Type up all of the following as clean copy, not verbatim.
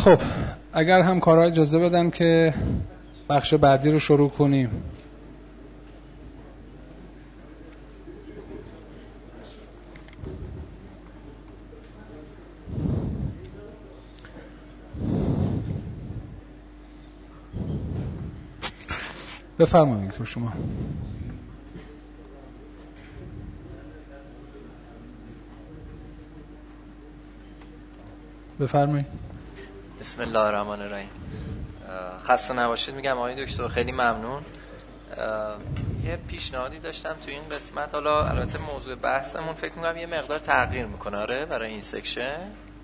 خب اگر همکارا اجازه بدن که بخش بعدی رو شروع کنیم. بفرمایید تو شما. بفرمایید. بسم الله الرحمن الرحیم. خسته نباشید میگم آقای دکتر، خیلی ممنون. یه پیشنهادی داشتم تو این قسمت، حالا البته موضوع بحثمون فکر میکنم یه مقدار تغییر میکنه آره برای این سکشن.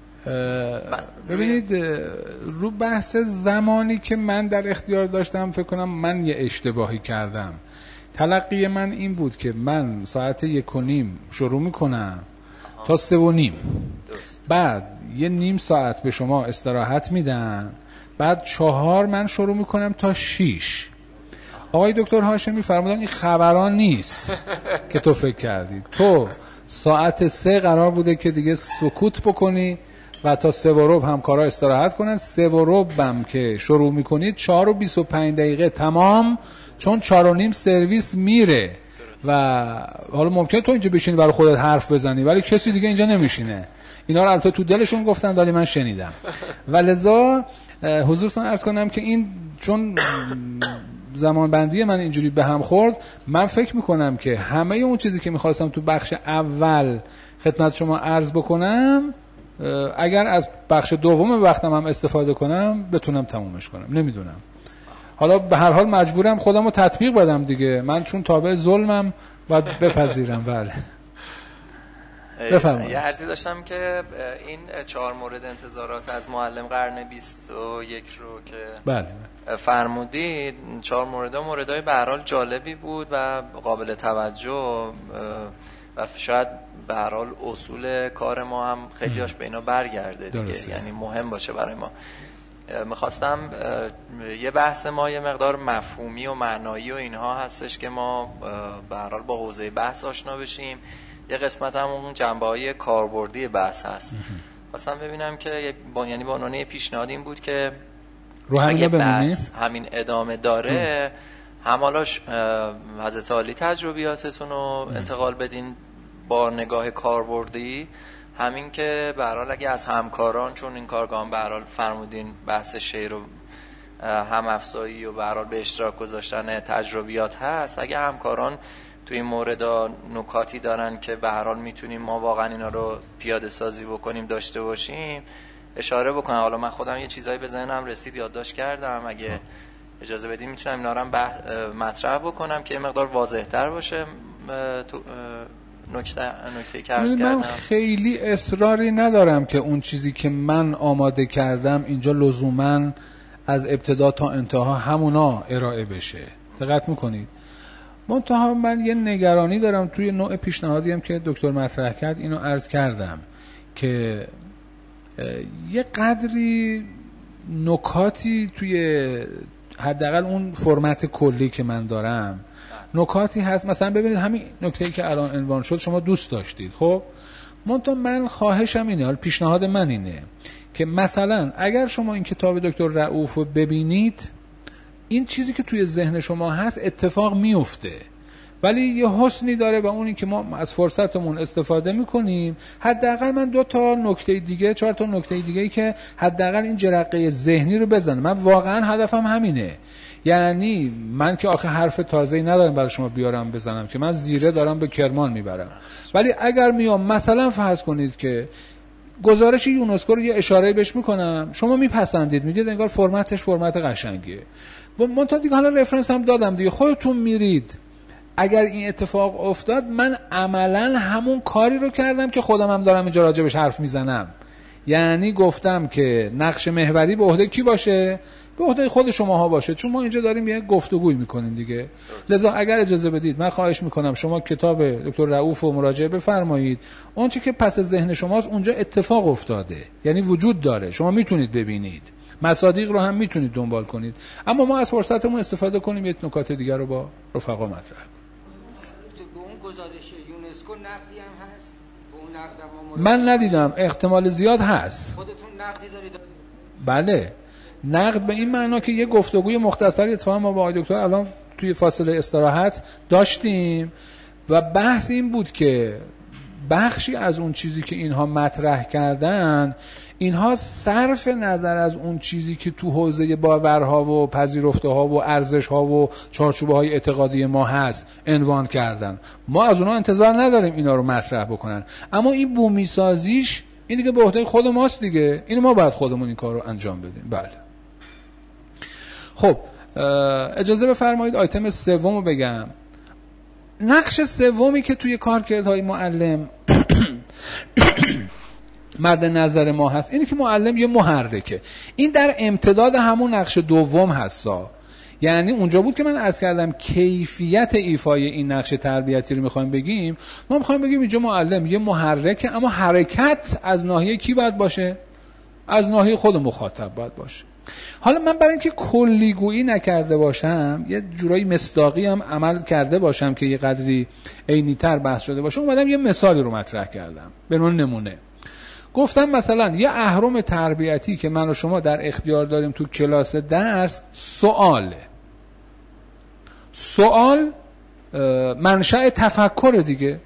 ببینید رو بحث زمانی که من در اختیار داشتم فکر کنم من یه اشتباهی کردم. تلقی من این بود که من ساعت 1:30 شروع میکنم تا 3:30، بعد یه نیم ساعت به شما استراحت میدن، بعد 4 من شروع میکنم تا 6. آقای دکتر هاشمی فرمودن این خبران نیست که تو فکر کردی. تو ساعت 3 قرار بوده که دیگه سکوت بکنی و تا 3:15 همکارا استراحت کنن. 3:15 هم که شروع میکنید 4:25 تمام، چون 4:30 سرویس میره و حالا ممکنه تو اینجا بشینی برای خودت حرف بزنی ولی کسی دیگه اینجا نمیشینه. اینا رو البته تو دلشون گفتن ولی من شنیدم. ولذا حضورتون عرض کنم که این چون زمان بندی من اینجوری به هم خورد، من فکر میکنم که همه اون چیزی که میخواستم تو بخش اول خدمت شما عرض بکنم اگر از بخش دوم وقتم هم استفاده کنم بتونم تمومش کنم. نمیدونم، حالا به هر حال مجبورم خودم رو تطبیق بدم دیگه، من چون تابع ظلمم باید بپذیرم. بله بفرمایید. یه عرضی داشتم که این 4 مورد انتظارات از معلم قرن 21 رو که بله فرمودید، 4 موردهای به هر حال جالبی بود و قابل توجه و شاید به هر حال اصول کار ما هم خیلیاش به اینا برگرده دیگه، یعنی مهم باشه برای ما. میخواستم یه بحث ما یه مقدار مفهومی و معنایی و اینها هستش که ما به هر حال با حوزه بحث آشنا بشیم. یه قسمت هم اون جنبه‌های کاربردی بحث هست. خواستم ببینم که یعنی با عنوان پیشنهاد این بود که اگه بحث همین ادامه داره هم حالا حضرت عالی تجربیاتتون رو انتقال بدین با نگاه کاربردی، همین که به هر حال اگه از همکاران، چون این کارگاه به هر حال فرمودین بحث شعر و هم افزایی و به هر حال به اشتراک گذاشتن تجربیات هست، اگه همکاران تو این مورد نکاتی دارن که به هر حال میتونیم ما واقعا اینا رو پیاده سازی بکنیم داشته باشیم اشاره بکنم. حالا من خودم یه چیزایی به ذهنم رسید یادداشت کردم، اگه اجازه بدیم میتونم اینا رو مطرح بکنم که یه مقدار واضح‌تر باشه. تو نکته که عرض کردم من خیلی اصراری ندارم که اون چیزی که من آماده کردم اینجا لزوماً از ابتدا تا انتها همونا ارائه بشه. دقت میکنید؟ منتها من یه نگرانی دارم توی نوع پیشنهادی هم که دکتر مطرح کرد، اینو عرض کردم که یه قدری نکاتی توی حداقل اون فرمت کلی که من دارم نکاتی هست. مثلا ببینید همین نکته‌ای که الان عنوان شد شما دوست داشتید، خب منتها من خواهشم اینه، حالا پیشنهاد من اینه که مثلا اگر شما این کتاب دکتر رؤوف رو ببینید، این چیزی که توی ذهن شما هست اتفاق میفته ولی یه حسنی داره و اونی که ما از فرصتمون استفاده میکنیم. حداقل من 2 تا نکته دیگه 4 تا نکته دیگه که حداقل این جرقه ذهنی رو بزنم. من واقعا هدفم همینه، یعنی من که آخه حرف تازه‌ای ندارم برای شما بیارم بزنم که من زیره دارم به کرمان میبرم، ولی اگر میام مثلا فرض کنید که گزارش یونسکو رو یه اشاره بهش میکنم، شما میپسندید، میگید انگار فرمتش فرمت قشنگیه، من تا دیگه حالا رفرنس هم دادم دیگه، خودتون میرید. اگر این اتفاق افتاد من عملا همون کاری رو کردم که خودم هم دارم اینجا راجبش حرف میزنم، یعنی گفتم که نقش محوری به عهده کی باشه؟ به عهده خود شماها باشه، چون ما اینجا داریم یه گفتگوی میکنیم دیگه. لذا اگر اجازه بدید من خواهش میکنم شما کتاب دکتر رؤوف رو مراجعه بفرمایید. اون چیزی که پس ذهن شماست اونجا اتفاق افتاده، یعنی وجود داره، شما میتونید ببینید، مصادیق رو هم میتونید دنبال کنید. اما ما از فرصتمون استفاده کنیم یک نکات دیگر رو با رفقا مطرح کنیم. به اون گزارش یونسکو نقدی هم هست؟ به اون نقد من ندیدم، احتمال زیاد هست. خودتون نقدی دارید؟ بله، نقد به این معنا که یه گفتگوی مختصری اتفاقا ما با آقای دکتر الان توی فاصله استراحت داشتیم و بحث این بود که بخشی از اون چیزی که اینها مطرح کردن، اینها صرف نظر از اون چیزی که تو حوزه باورها و پذیرفته‌ها و ارزش‌ها و چارچوب‌های اعتقادی ما هست عنوان کردن. ما از اونها انتظار نداریم اینا رو مطرح بکنن، اما این بومی سازیش این دیگه به عهده خود ماست دیگه. اینو ما باید خودمون این کار رو انجام بدیم. بله. خب اجازه بفرمایید آیتم سومو بگم. نقش سومی که توی کارکردهای معلم مد نظر ما هست اینه که معلم یه محرکه. این در امتداد همون نقش دوم هستا. یعنی اونجا بود که من عرض کردم کیفیت ایفای این نقش تربیتی رو میخوایم بگیم. ما میخوایم بگیم اینجا معلم یه محرکه، اما حرکت از ناحیه کی باید باشه؟ از ناحیه خود مخاطب باید باشه. حالا من برای اینکه کلیگویی نکرده باشم، یه جورایی مصداقی هم عمل کرده باشم که یه قدری عینی‌تر بحث شده باشه، اومدم یه مثالی رو مطرح کردم به عنوان نمونه. گفتم مثلا یه اهرم تربیتی که من و شما در اختیار داریم تو کلاس درس، سوال منشأ تفکر دیگه.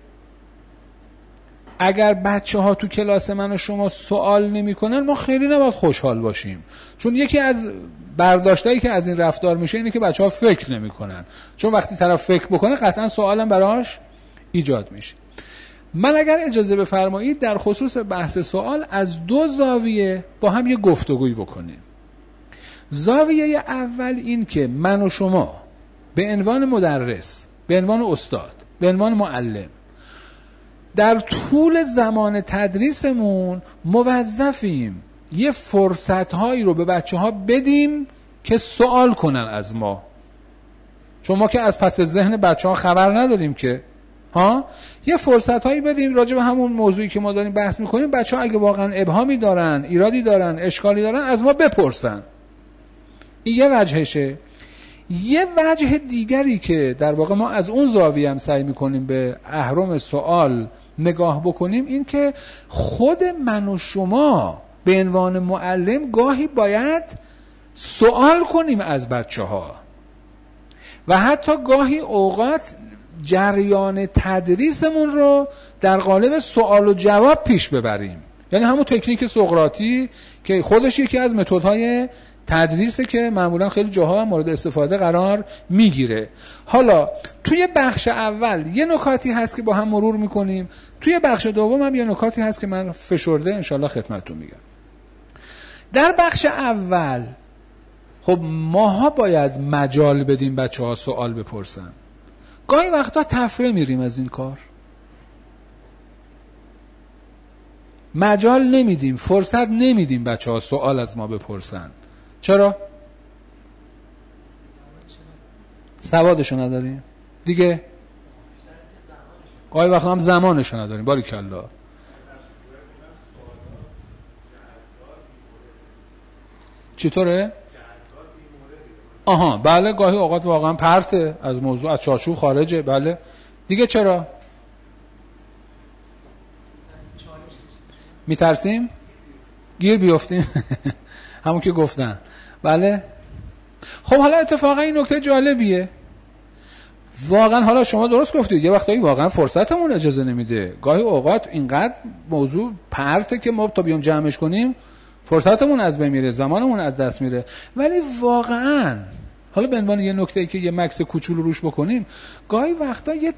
اگر بچه ها تو کلاس من و شما سوال نمی کنن، ما خیلی نباید خوشحال باشیم، چون یکی از برداشتایی که از این رفتار میشه اینه که بچه ها فکر نمی کنن، چون وقتی طرف فکر بکنه قطعا سوالم براش ایجاد میشه. من اگر اجازه بفرمایید در خصوص بحث سوال از دو زاویه با هم یه گفتگوی بکنیم. زاویه اول این که من و شما به عنوان مدرس، به عنوان استاد، به عنوان معلم در طول زمان تدریسمون موظفیم یه فرصت‌هایی رو به بچه‌ها بدیم که سوال کنن از ما، چون ما که از پس ذهن بچه‌ها خبر نداریم که یه فرصت‌هایی بدیم راجع به همون موضوعی که ما داریم بحث می‌کنیم. بچه‌ها اگه واقعا ابهامی دارن، ایرادی دارن، اشکالی دارن، از ما بپرسن. این یه وجهشه. یه وجه دیگری که در واقع ما از اون زاویه هم سعی می‌کنیم به اهرم سوال نگاه بکنیم، این که خود من و شما به عنوان معلم گاهی باید سوال کنیم از بچه‌ها و حتی گاهی اوقات جریان تدریسمون رو در قالب سوال و جواب پیش ببریم. یعنی همون تکنیک سقراطی که خودش یکی از متدهای تدریسه که معمولا خیلی جاها مورد استفاده قرار میگیره. حالا توی بخش اول یه نکاتی هست که با هم مرور میکنیم، توی بخش دوم هم یه نکاتی هست که من فشرده انشالله خدمتتون میگم. در بخش اول خب ماها باید مجال بدیم بچه ها سوال بپرسن. گاهی وقتا تفره میریم از این کار، مجال نمیدیم، فرصت نمیدیم بچه ها سوال از ما بپرسن. چرا؟ سوادشو نداریم دیگه. گاهی وقتا هم زمانشو نداریم. باریکالله. چطوره؟ آها بله، گاهی اوقات واقعا پرسه، از موضوع، از چارچوب خارجه. بله دیگه. چرا؟ میترسیم گیر بیفتیم. همون که گفتن. بله. خب حالا اتفاقا این نکته جالبیه واقعا. حالا شما درست گفتید، یه وقتایی واقعا فرصتمون اجازه نمیده. گاهی اوقات اینقدر موضوع پرته که ما تا بیام جمعش کنیم فرصتمون از بین میره، زمانمون از دست میره. ولی واقعا حالا به عنوان یه نکته‌ای که یه مکس کوچولو روش بکنیم، گاهی وقتا یه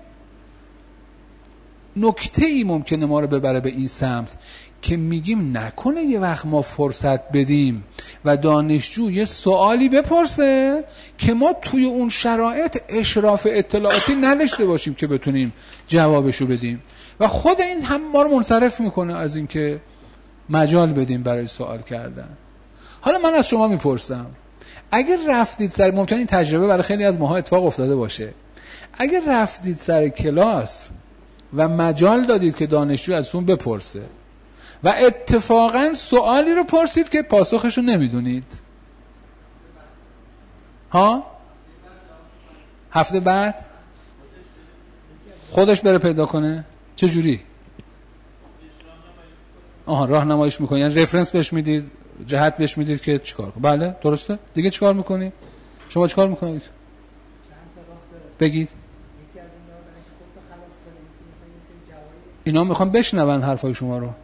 نکته‌ای ممکنه ما رو ببره به این سمت که میگیم نکنه یه وقت ما فرصت بدیم و دانشجو یه سوالی بپرسه که ما توی اون شرایط اشراف اطلاعاتی نداشته باشیم که بتونیم جوابشو بدیم، و خود این هم ما رو منصرف میکنه از این که مجال بدیم برای سوال کردن. حالا من از شما میپرسم، اگر رفتید سر، ممکنه این تجربه برای خیلی از ماها اتفاق افتاده باشه، اگر رفتید سر کلاس و مجال دادید که دانشجو ازتون بپرسه و اتفاقا سوالی رو پرسید که پاسخشو نمیدونید، هفته بعد خودش بره پیدا کنه؟ چه جوری؟ راهنماییش میکنه، یعنی رفرنس بهش میدید، جهت بهش میدید که چیکار کنه. بله درسته. دیگه چیکار میکنید؟ شما چیکار میکنید؟ بگید. اینا میخوام بشنون حرفای شما رو.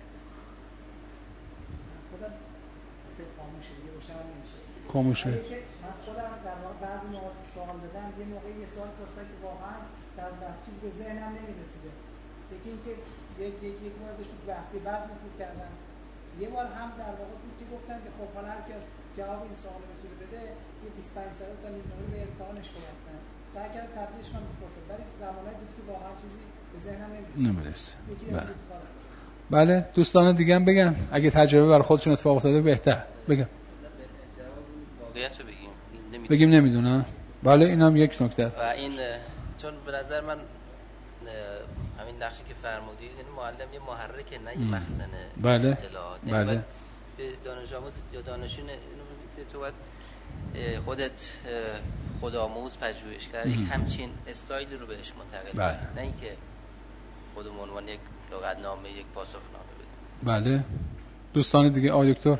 خاموشه. من خودم در واقع بعضی موقع سوال دادم، یه موقعی یه سوال پرسیدم که واقعا در چیز به ذهنم نمیرسیده. یکی اینکه یک بار ازش وقتی بعد نفوت کردم، یه بار هم در واقع بود که گفتم که خب حالا هر کی از جواب این سوال رو میتونه بده یه 25 ساعت تا نیم به امتحانش کنم. سعی کردم تبلیغش کنم بپرسم، ولی زمانایی بود که واقعا چیزی به ذهنم نمیرسید. بله دوستان دیگه هم بگن اگه تجربه برای خودشون اتفاق افتاده بهتر بگم. بگیم نمیدونم. بله اینم یک نکته است. و این چون به نظر من همین نقشی که فرمودید یعنی معلم یه محرکه نه یه مخزنه بله. اطلاعات. بله. به دانش آموز یا دانشجو اینو تو باید خودت خودآموز پژوهشگر یک همچین استایلی رو بهش منتقل بله. نه اینکه خودمون عنوان یک لغتنامه یک پاسخنامه بدیم. بله دوستان دیگه آقای دکتر.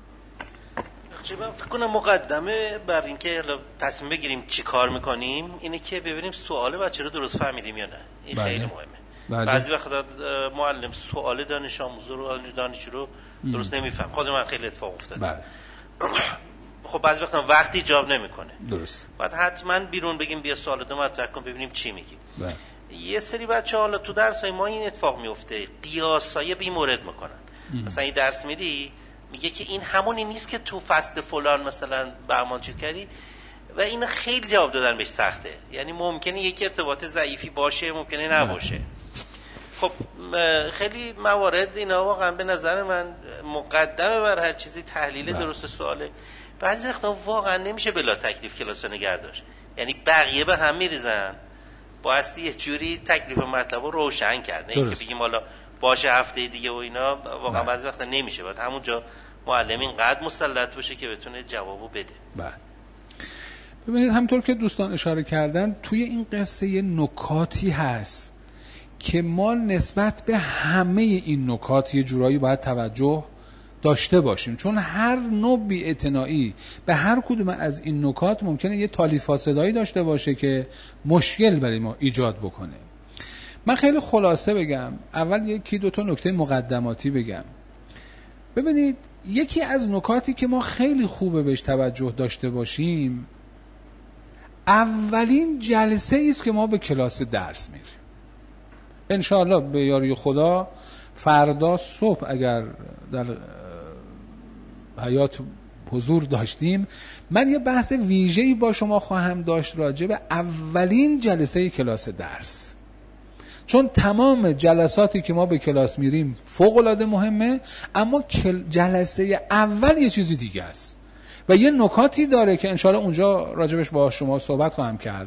من فکر کنم مقدمه بر اینکه تصمیم بگیریم چی کار میکنیم اینه که ببینیم سوال بچه رو درست فهمیدیم یا نه. این بله. خیلی مهمه. بله. بعضی وقتا معلم سوال دانش آموز رو دانشجو رو درست نمیفهم. خود من خیلی اتفاق افتاده. بله. خب بعضی وقتا وقتی جواب نمیکنه. درست. بعد حتما بیرون بگیم بیا سوالاتو مطرح کن ببینیم چی میگی. بله. یه سری بچه‌ها حالا تو درسای ما این اتفاق میفته، قیاسای بی مورد میکنن. مثلا این درس میدی میگه که این همونی نیست که تو فصل فلان مثلا بهمان چیز کردی و این خیلی جواب دادن بهش سخته. یعنی ممکنه یک ارتباط ضعیفی باشه ممکنه نباشه. خب خیلی موارد اینا واقعا به نظر من مقدمه بر هر چیزی تحلیل درست سواله. بعضی وقتا واقعا نمیشه بلا تکلیف کلاس رو نگه داشت. یعنی بقیه به هم میریزن بایستی یه جوری تکلیف مطلب رو روشن کرد. نه اینکه بگیم حالا باشه هفته دیگه و اینا واقعا بعضی وقتا نمیشه. باید همونجا معلم اینقدر مسلط باشه که بتونه جوابو بده. بله. ببینید همونطور که دوستان اشاره کردن توی این قصه یه نکاتی هست که ما نسبت به همه این نکات یه جورایی باید توجه داشته باشیم، چون هر نوع بی‌اعتنایی به هر کدوم از این نکات ممکنه یه تالی فاسدایی داشته باشه که مشکل برای ما ایجاد بکنه. من خیلی خلاصه بگم، اول یکی دو تا نکته مقدماتی بگم. ببینید یکی از نکاتی که ما خیلی خوبه بهش توجه داشته باشیم اولین جلسه ایست که ما به کلاس درس میریم. انشاءالله به یاری خدا فردا صبح اگر در حیات حضور داشتیم من یه بحث ویژه‌ای با شما خواهم داشت راجع به اولین جلسه کلاس درس، چون تمام جلساتی که ما به کلاس میریم فوق‌العاده مهمه، اما جلسه اول یه چیزی دیگه است و یه نکاتی داره که انشاءالله اونجا راجبش با شما صحبت خواهم کرد.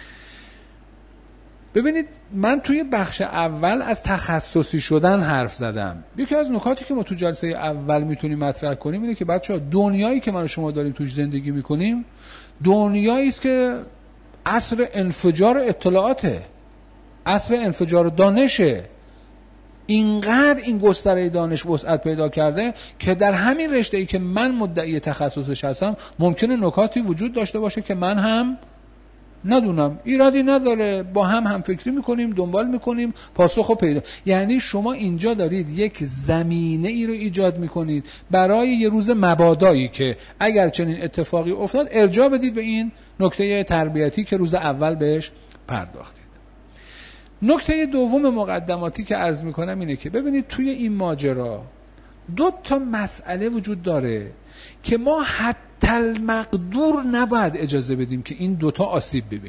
ببینید من توی بخش اول از تخصصی شدن حرف زدم. یکی از نکاتی که ما تو جلسه اول میتونیم مطرح کنیم اینه که بچه‌ها دنیایی که من و شما داریم توش زندگی میکنیم دنیایی است که عصر انفجار اطلاعاته، عصر انفجار دانشه. اینقدر این گستره دانش وسعت پیدا کرده که در همین رشته‌ای که من مدعی تخصصش هستم ممکنه نکاتی وجود داشته باشه که من هم ندونم. ایرادی نداره، با هم فکری میکنیم، دنبال میکنیم، پاسخو پیدا. یعنی شما اینجا دارید یک زمینه ای رو ایجاد میکنید برای یه روز مبادایی که اگر چنین اتفاقی افتاد ارجاع بدید به این نکته تربیتی که روز اول بهش پرداختید. نکته دوم مقدماتی که عرض میکنم اینه که ببینید توی این ماجرا دو تا مسئله وجود داره که ما حتی المقدور نباید اجازه بدیم که این دوتا آسیب ببینه.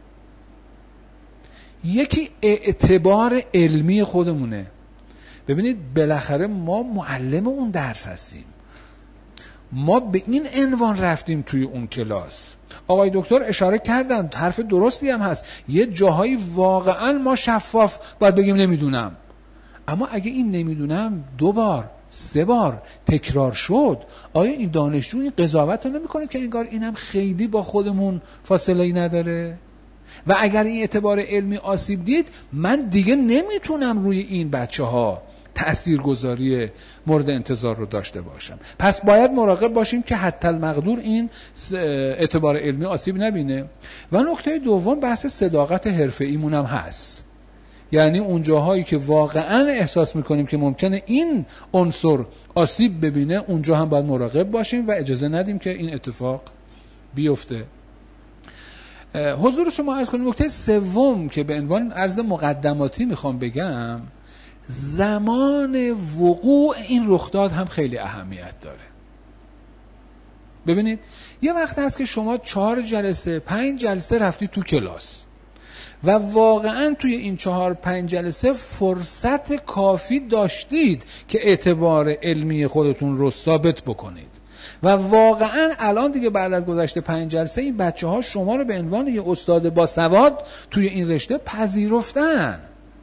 یکی اعتبار علمی خودمونه. ببینید بالاخره ما معلم اون درس هستیم، ما به این عنوان رفتیم توی اون کلاس. آقای دکتر اشاره کردن، حرف درستی هم هست، یه جاهایی واقعا ما شفاف باید بگیم نمیدونم، اما اگه این نمیدونم 2 بار 3 بار تکرار شد، آیا این دانشجو این قضاوت رو نمیکنه که انگار اینم خیلی با خودمون فاصله‌ای نداره؟ و اگر این اعتبار علمی آسیب دید من دیگه نمیتونم روی این بچه‌ها تاثیرگذاری مورد انتظار رو داشته باشم. پس باید مراقب باشیم که حتی المقدور این اعتبار علمی آسیب نبینه. و نکته دوم بحث صداقت حرفه‌ایمون هم هست. یعنی اون جاهایی که واقعا احساس میکنیم که ممکنه این عنصر آسیب ببینه، اونجا هم باید مراقب باشیم و اجازه ندیم که این اتفاق بیفته. حضور شما عرض کنیم. نکته سوم که به عنوان عرض مقدماتی میخوام بگم، زمان وقوع این رخداد هم خیلی اهمیت داره. ببینید یه وقت هست که شما 4 جلسه 5 جلسه رفتی تو کلاس و واقعا توی این 4-5 جلسه فرصت کافی داشتید که اعتبار علمی خودتون رو ثابت بکنید و واقعا الان دیگه بعد از گذشته 5 جلسه این بچه‌ها شما رو به عنوان یه استاد باسواد توی این رشته پذیرفتن.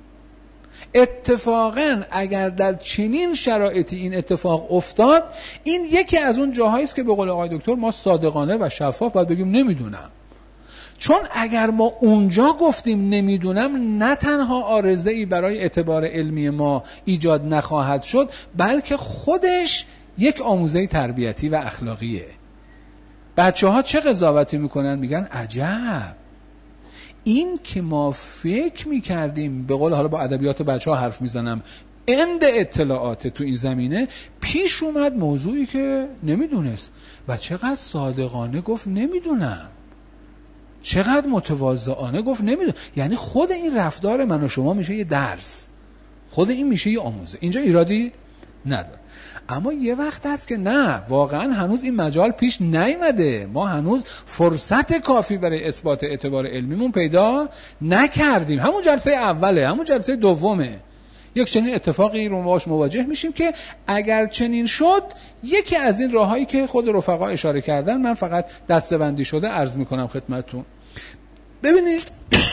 اتفاقا اگر در چنین شرایطی این اتفاق افتاد، این یکی از اون جاهایی است که به قول آقای دکتر ما صادقانه و شفاف باید بگیم نمیدونم. چون اگر ما اونجا گفتیم نمیدونم، نه تنها عارضه‌ای برای اعتبار علمی ما ایجاد نخواهد شد، بلکه خودش یک آموزه تربیتی و اخلاقیه. بچه‌ها چه قضاوتی میکنن؟ میگن عجب، این که ما فکر میکردیم، به قول حالا با ادبیات بچه‌ها حرف میزنم، اند اطلاعات تو این زمینه، پیش اومد موضوعی که نمیدونست و چقدر صادقانه گفت نمیدونم، چقدر متواضعانه گفت نمیدونم. یعنی خود این رفتار من و شما میشه یه درس، خود این میشه یه آموزه. اینجا ایرادی نداره. اما یه وقت هست که نه، واقعا هنوز این مجال پیش نیامده، ما هنوز فرصت کافی برای اثبات اعتبار علمیمون پیدا نکردیم. همون جلسه اوله، همون جلسه دومه یک چنین اتفاقی رو باهاش مواجه میشیم که اگر چنین شد، یکی از این راههایی که خود رفقا اشاره کردن، من فقط دسته‌بندی شده عرض میکنم خدمتتون. ببینید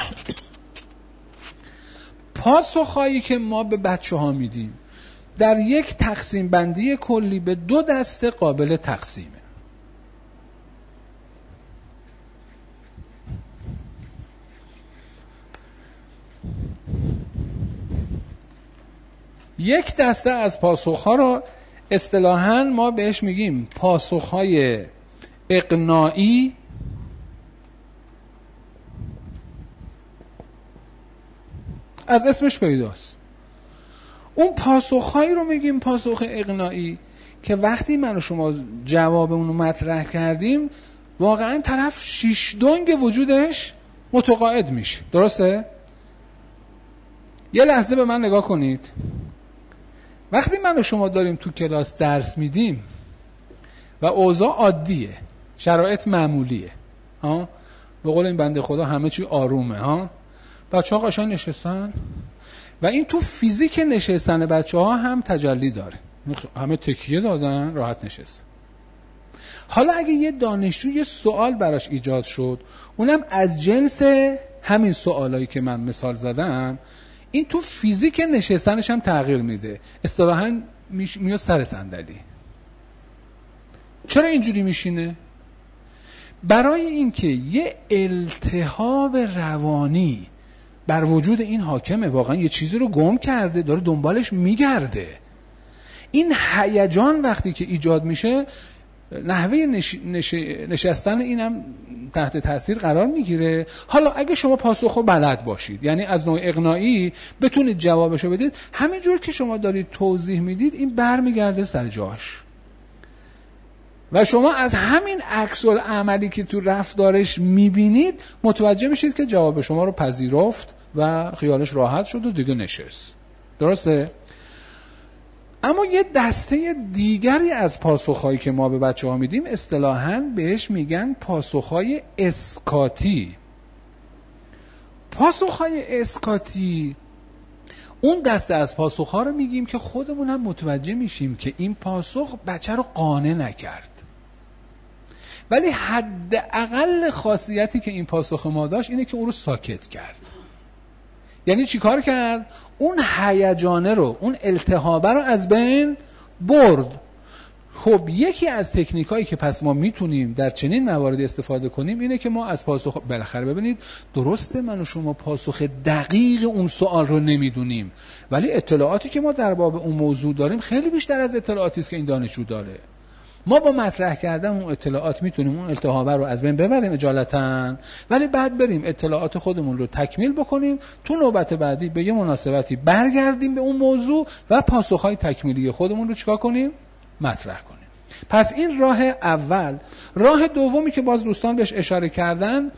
پاسخهایی که ما به بچه‌ها میدیم در یک تقسیم بندی کلی به 2 دسته قابل تقسیمه. یک دسته از پاسخها را اصطلاحاً ما بهش میگیم پاسخهای اقناعی از اسمش پیداست. اون پاسخهایی رو میگیم پاسخ اقناعی که وقتی من و شما جواب اون رو مطرح کردیم، واقعا طرف 6 دنگ وجودش متقاعد میشه. درسته؟ یه لحظه به من نگاه کنید. وقتی من و شما داریم تو کلاس درس میدیم و اوضاع عادیه، شرایط معمولیه، به قول این بنده خدا همه چی آرومه، بچه‌ها قشنگ نشستن و این تو فیزیک نشستن بچه‌ها هم تجلی داره، همه تکیه دادن، راحت نشست. حالا اگه یه دانشجو یه سوال براش ایجاد شد، اونم از جنس همین سوالایی که من مثال زدم، این تو فیزیک نشستنش هم تغییر میده، اصطلاحاً میاد سر صندلی. چرا اینجوری میشینه؟ برای اینکه یه التهاب روانی بر وجود این حاکمه، واقعا یه چیزی رو گم کرده، داره دنبالش میگرده. این هیجان وقتی که ایجاد میشه، نحوه نشستن اینم تحت تاثیر قرار میگیره. حالا اگه شما پاسخو بلد باشید، یعنی از نوع اقناعی بتونید جوابشو بدید، همینجور که شما دارید توضیح میدید این برمیگرده سر جاش و شما از همین عکس العملی که تو رفتارش میبینید متوجه میشید که جواب شما رو پذیرفت و خیالش راحت شد و دیگه نشست. درسته؟ اما یه دسته دیگری از پاسخهایی که ما به بچه‌ها میدیم اصطلاحاً بهش میگن پاسخهای اسکاتی. پاسخهای اسکاتی اون دسته از پاسخها رو میگیم که خودمون هم متوجه میشیم که این پاسخ بچه رو قانع نکرد، ولی حداقل خاصیتی که این پاسخ ما داشت اینه که اون رو ساکت کرد. یعنی چی کار کرد؟ اون هیجانه رو، اون التهابه رو از بین برد. خب یکی از تکنیکایی که پس ما میتونیم در چنین مواردی استفاده کنیم اینه که ما از پاسخ، بالاخره ببینید درسته من و شما پاسخ دقیق اون سوال رو نمیدونیم، ولی اطلاعاتی که ما در باب اون موضوع داریم خیلی بیشتر از اطلاعاتی است که این دانشجو داره. ما با مطرح کردن اون اطلاعات میتونیم اون التهاب رو از بین ببریم اجالتاً، ولی بعد بریم اطلاعات خودمون رو تکمیل بکنیم، تو نوبت بعدی به یه مناسبتی برگردیم به اون موضوع و پاسخهای تکمیلی خودمون رو چیکار کنیم؟ مطرح کنیم. پس این راه اول. راه دومی که باز دوستان بهش اشاره کردن،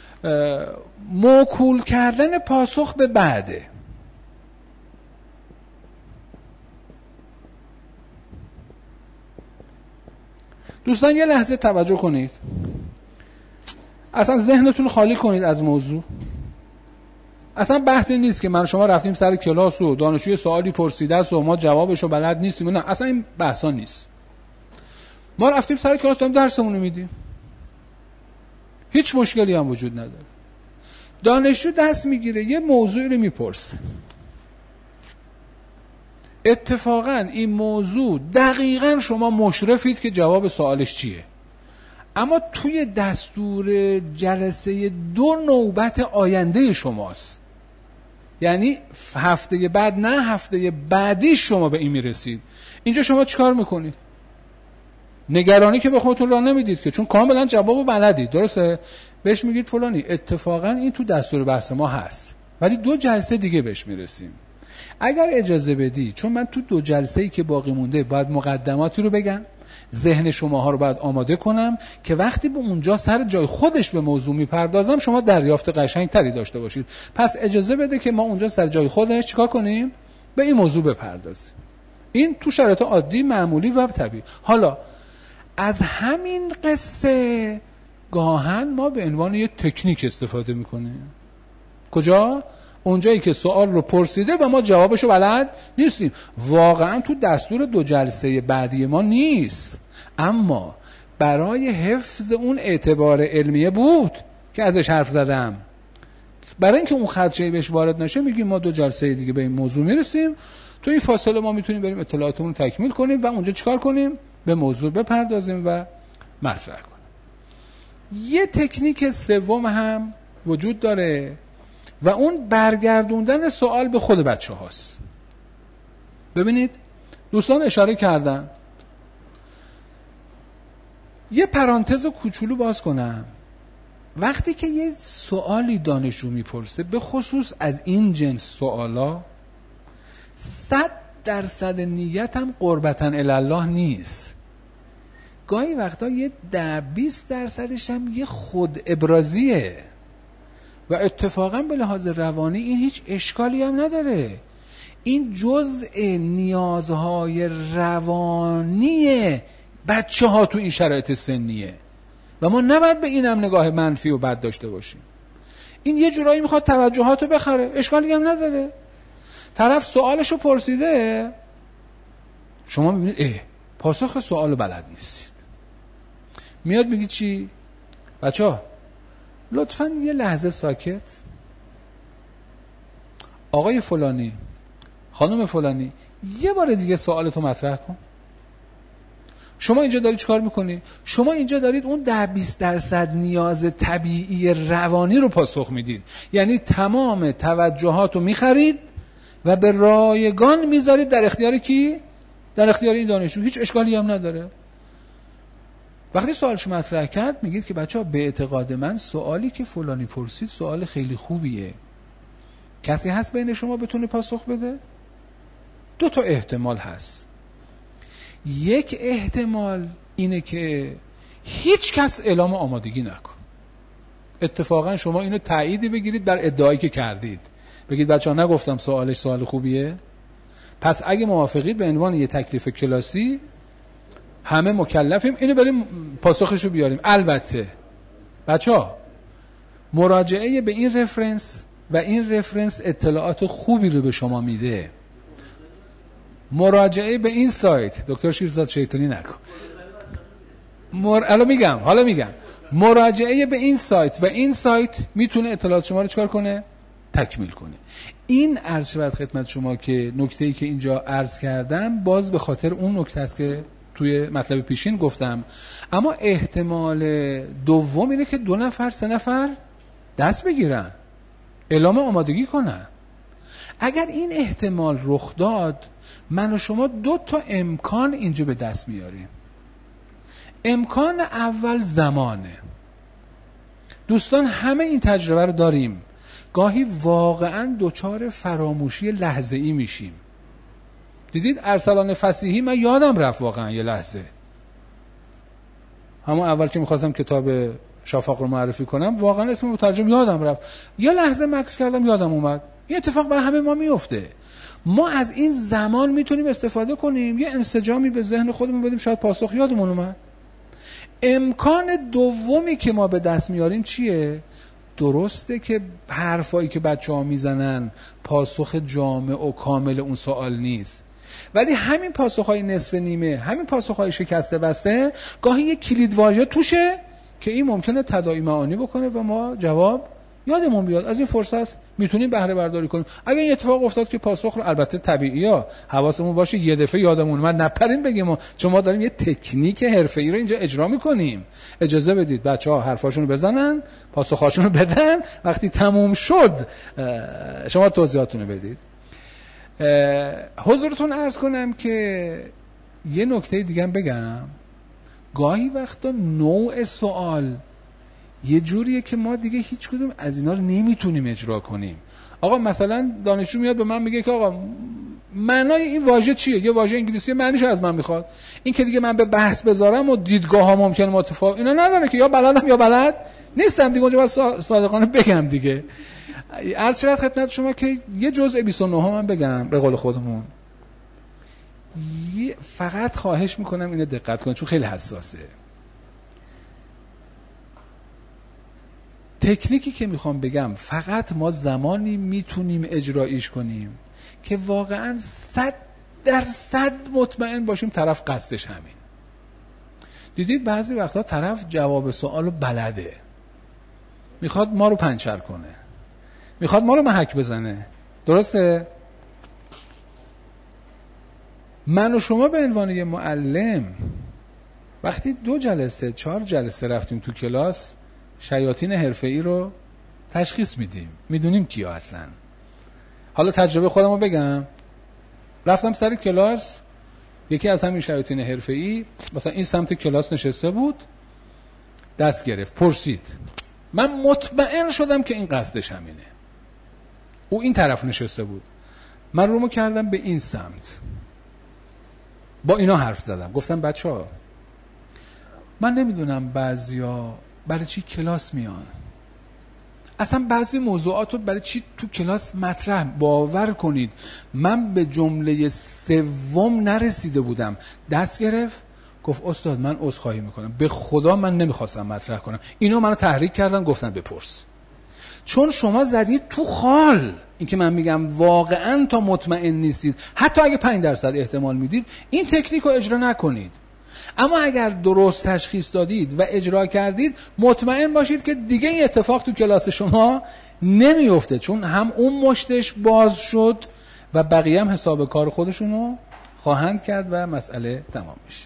موکول کردن پاسخ به بعده. دوستان یه لحظه توجه کنید، اصلا ذهنتون خالی کنید از موضوع. اصلا بحثی نیست که من شما رفتیم سر کلاس و دانشجوی سوالی پرسیده است و ما جوابشو بلد نیستیم، نه اصلا این بحثا نیست. ما رفتیم سر کلاس داریم درسمون رو میدیم، هیچ مشکلی هم وجود نداره. دانشجو دست میگیره یه موضوعی رو میپرسه، اتفاقا این موضوع دقیقا شما مشرفید که جواب سوالش چیه، اما توی دستور جلسه 2 نوبت آینده شماست. یعنی هفته بعد نه، هفته بعدی شما به این میرسید. اینجا شما چیکار میکنید؟ نگرانی که به خودتون راه نمیدید که، چون کاملا جوابو بلدید، درسته؟ بهش میگید فلانی اتفاقا این تو دستور بحث ما هست، ولی 2 جلسه دیگه بهش میرسیم. اگر اجازه بدی، چون من تو 2 جلسه‌ای که باقی مونده باید مقدماتی رو بگم، ذهن شماها رو باید آماده کنم که وقتی به اونجا سر جای خودش به موضوع میپردازم شما دریافت قشنگتری داشته باشید. پس اجازه بده که ما اونجا سر جای خودش چیکار کنیم؟ به این موضوع بپردازیم. این تو شرایط عادی معمولی و طبیعی. حالا از همین قصه گاهن ما به عنوان یه تکنیک استفاده میکنیم. کجا؟ اونجایی که سوال رو پرسیده و ما جوابشو بلد نیستیم. واقعا تو دستور 2 جلسه بعدی ما نیست، اما برای حفظ اون اعتبار علمیه بود که ازش حرف زدم. برای اینکه اون خدشه بهش وارد نشه میگیم ما 2 جلسه دیگه به این موضوع میرسیم، تو این فاصله ما میتونیم بریم اطلاعاتمون رو تکمیل کنیم و اونجا چیکار کنیم؟ به موضوع بپردازیم و مطرح کنیم. یه تکنیک سوم هم وجود داره و اون برگردوندن سوال به خود بچه هاست. ببینید دوستان اشاره کردن، یه پرانتز کوچولو باز کنم. وقتی که یه سوالی دانشجو میپرسه، به خصوص از این جنس سوالا، 100% نیتم قربتاً الله نیست. گاهی وقتا یه 10-20% هم یه خود ابرازیه و اتفاقا به لحاظ روانی این هیچ اشکالی هم نداره. این جزء نیازهای روانی بچه ها تو این شرایط سنیه و ما نباید به اینم نگاه منفی و بد داشته باشیم. این یه جورایی میخواد توجهاتو بخره، اشکالی هم نداره. طرف سوالشو پرسیده، شما میبینید پاسخ سوالو بلد نیستید. میاد میگی چی؟ بچه‌ها لطفاً یه لحظه ساکت. آقای فلانی، خانم فلانی، یه بار دیگه سوالتو مطرح کن. شما اینجا دارید چیکار میکنی؟ شما اینجا دارید اون 10-20% نیاز طبیعی روانی رو پاسخ میدید. یعنی تمام توجهاتو میخرید و به رایگان میذارید در اختیار کی؟ در اختیار این دانشجو. هیچ اشکالی هم نداره. وقتی سوالشو مطرح کرد میگید که بچه‌ها به اعتقاد من سوالی که فلانی پرسید سوال خیلی خوبیه. کسی هست بین شما بتونه پاسخ بده؟ 2 تا احتمال هست. یک احتمال اینه که هیچ کس اعلام آمادگی نکن. اتفاقا شما اینو تاییدی بگیرید بر ادعایی که کردید. بگید بچه‌ها نگفتم سوالش سوال خوبیه؟ پس اگه موافقید به عنوان یه تکلیف کلاسی همه مکلفیم اینو بریم پاسخشو بیاریم. البته بچه‌ها مراجعه به این رفرنس و این رفرنس اطلاعات خوبی رو به شما میده. مراجعه به این سایت، دکتر شیرزاد شیطانی نکن. حالا میگم مراجعه به این سایت و این سایت میتونه اطلاعات شما رو چکار کنه؟ تکمیل کنه. این عرض شود خدمت شما که نکته‌ای که اینجا عرض کردم باز به خاطر اون نکته است که توی مطلب پیشین گفتم. اما احتمال دوم اینه که 2 نفر 3 نفر دست بگیرن، اعلام آمادگی کنن. اگر این احتمال رخ داد، من و شما 2 تا امکان اینجا به دست میاریم. امکان اول زمانه. دوستان همه این تجربه رو داریم، گاهی واقعا دچار فراموشی لحظه‌ای میشیم. دیدید ارسلان فصیحی، من یادم رفت واقعا یه لحظه، همون اول که میخواستم کتاب شفاق رو معرفی کنم، واقعا اسم مترجم یادم رفت، یه لحظه مکث کردم یادم اومد. این اتفاق برای همه ما میفته. ما از این زمان میتونیم استفاده کنیم، یه انسجامی به ذهن خودمون بدیم، شاید پاسخ یادمون اومد. امکان دومی که ما به دست میاریم چیه؟ درسته که حرفایی که بچه‌ها میزنن پاسخ جامع و کامل اون سوال نیست، ولی همین پاسخهای نصف نیمه، همین پاسخهای شکسته بسته، گاهی یک کلید واژه توشه که این ممکنه تداعی معانی بکنه و ما جواب یادمون بیاد. از این فرصت میتونیم بهره برداری کنیم. اگه این اتفاق افتاد که پاسخ رو، البته طبیعیه، حواسمون باشه یه دفعه یادمون اومد نپریم بگیم، چون ما داریم یه تکنیک حرفه‌ای رو اینجا اجرا میکنیم. اجازه بدید بچه‌ها حرفاشونو بزنن، پاسخاشونو بدن، وقتی تموم شد شما توضیحاتونو بدید. حضورتون عرض کنم که یه نکته دیگه بگم. گاهی وقتا نوع سوال یه جوریه که ما دیگه هیچ کدوم از اینا رو نمیتونیم اجرا کنیم. آقا مثلا دانشجو میاد به من میگه که آقا معنای این واژه چیه؟ یه واژه انگلیسی معنیشو از من میخواد. این که دیگه من به بحث بذارم و دیدگاه‌ها ممکنه متفاوت، اینا نداره که یا بلدم یا بلد نیستم دیگه. اونجا باید صادقانه بگم دیگه. عرض شود خدمت شما که یه جزء 29 من بگم به قول خودمون. فقط خواهش میکنم اینو دقت کنید چون خیلی حساسه. تکنیکی که میخوام بگم فقط ما زمانی میتونیم اجرایش کنیم که واقعا 100% مطمئن باشیم طرف قصدش همین. دیدید بعضی وقتا طرف جواب سوالو بلده، میخواد ما رو پنچر کنه، میخواد ما رو محک بزنه، درسته؟ من و شما به عنوان یه معلم وقتی 2 جلسه 4 جلسه رفتیم تو کلاس، شیاطین حرفه‌ای رو تشخیص میدیم، میدونیم کیا هستن. حالا تجربه خودم رو بگم. رفتم سر کلاس، یکی از همین شیاطین حرفه‌ای مثلا این سمت کلاس نشسته بود، دست گرفت، پرسید. من مطمئن شدم که این قصدش همینه. او این طرف نشسته بود، من رومو کردم به این سمت، با اینا حرف زدم. گفتم بچه‌ها من نمیدونم بعضیا برای چی کلاس میان، اصلا بعضی موضوعات رو برای چی تو کلاس مطرح، باور کنید من به جمله 3 نرسیده بودم. دست گرفت گفت استاد من عذرخواهی میکنم، به خدا من نمیخواستم مطرح کنم، اینا منو تحریک کردن گفتن بپرس. چون شما زدید تو خال این که من میگم واقعا تا مطمئن نیستید، حتی اگه 5% احتمال میدید، این تکنیک رو اجرا نکنید. اما اگر درست تشخیص دادید و اجرا کردید، مطمئن باشید که دیگه این اتفاق تو کلاس شما نمیفته، چون هم اون مشتش باز شد و بقیه هم حساب کار خودشونو خواهند کرد و مسئله تمام میشه.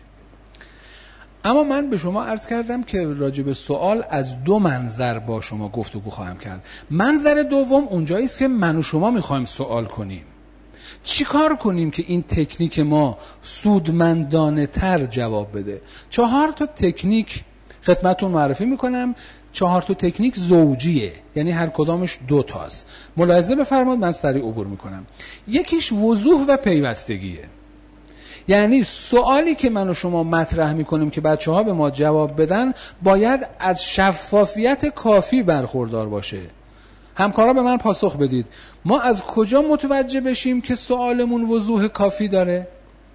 اما من به شما عرض کردم که راجع به سوال از 2 منظر با شما گفتگو خواهم کرد. منظر دوم اونجایی است که من و شما میخوایم سوال کنیم. چی کار کنیم که این تکنیک ما سودمندانه تر جواب بده؟ 4 تا تکنیک خدمتتون معرفی میکنم. 4 تا تکنیک زوجیه، یعنی هر کدامش 2 تاست. ملاحظه بفرمایید، من سریع عبور میکنم. یکیش وضوح و پیوستگیه، یعنی سوالی که من و شما مطرح میکنیم که بچه‌ها به ما جواب بدن باید از شفافیت کافی برخوردار باشه. همکارا به من پاسخ بدید، ما از کجا متوجه بشیم که سوالمون وضوح کافی داره؟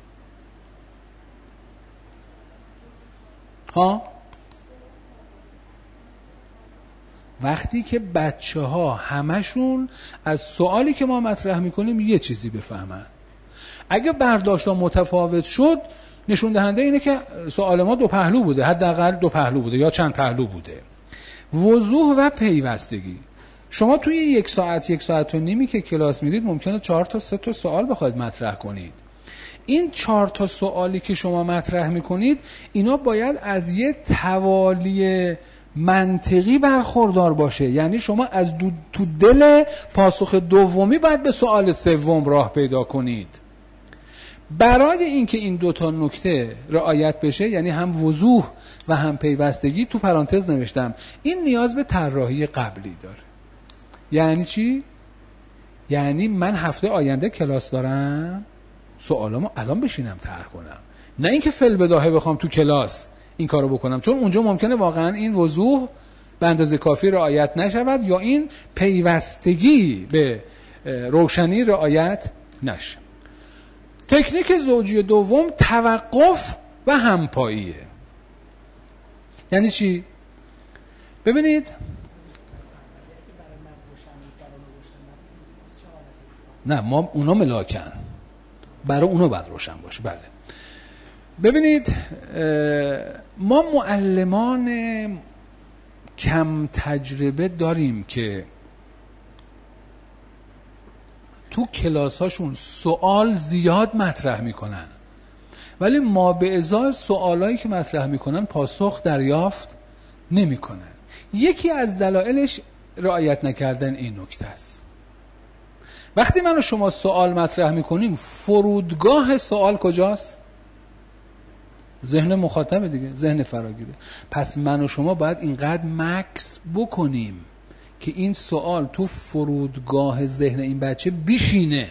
وقتی که بچه‌ها همشون از سوالی که ما مطرح میکنیم یه چیزی بفهمن. اگه برداشت‌ها متفاوت شد، نشون دهنده اینه که سوال ما 2 پهلو بوده، حداقل 2 پهلو بوده یا چند پهلو بوده. وضوح و پیوستگی. شما توی 1 ساعت 1 ساعت و نیمی که کلاس میدید ممکنه 4 تا 3 تا سوال بخواید مطرح کنید. این 4 تا سوالی که شما مطرح میکنید اینا باید از یه توالی منطقی برخوردار باشه. یعنی شما از تو دل پاسخ دومی باید به سوال سوم راه پیدا کنید. برای اینکه این 2 تا نکته رعایت بشه، یعنی هم وضوح و هم پیوستگی، تو پرانتز نوشتم این نیاز به طراحی قبلی داره. یعنی چی؟ یعنی من هفته آینده کلاس دارم، سوالامو الان بشینم طرح کنم، نه اینکه فل بداهه بخوام تو کلاس این کارو بکنم، چون اونجا ممکنه واقعا این وضوح به اندازه کافی رعایت نشود یا این پیوستگی به روشنی رعایت نشه. تکنیک زوجی دوم توقف و همپاییه. یعنی چی؟ ببینید نه، ما اونا ملاکن، برای اونا باید روشن باشه. بله ببینید ما معلمان کم تجربه داریم که تو کلاساشون سوال زیاد مطرح میکنن، ولی ما به ازای سوالایی که مطرح میکنن پاسخ دریافت نمیکنن. یکی از دلایلش رعایت نکردن این نکته است. وقتی من و شما سوال مطرح میکنیم، فرودگاه سوال کجاست؟ ذهن مخاطب دیگه، ذهن فراگیره. پس من و شما باید اینقدر مکس بکنیم که این سوال تو فرودگاه ذهن این بچه بشینه.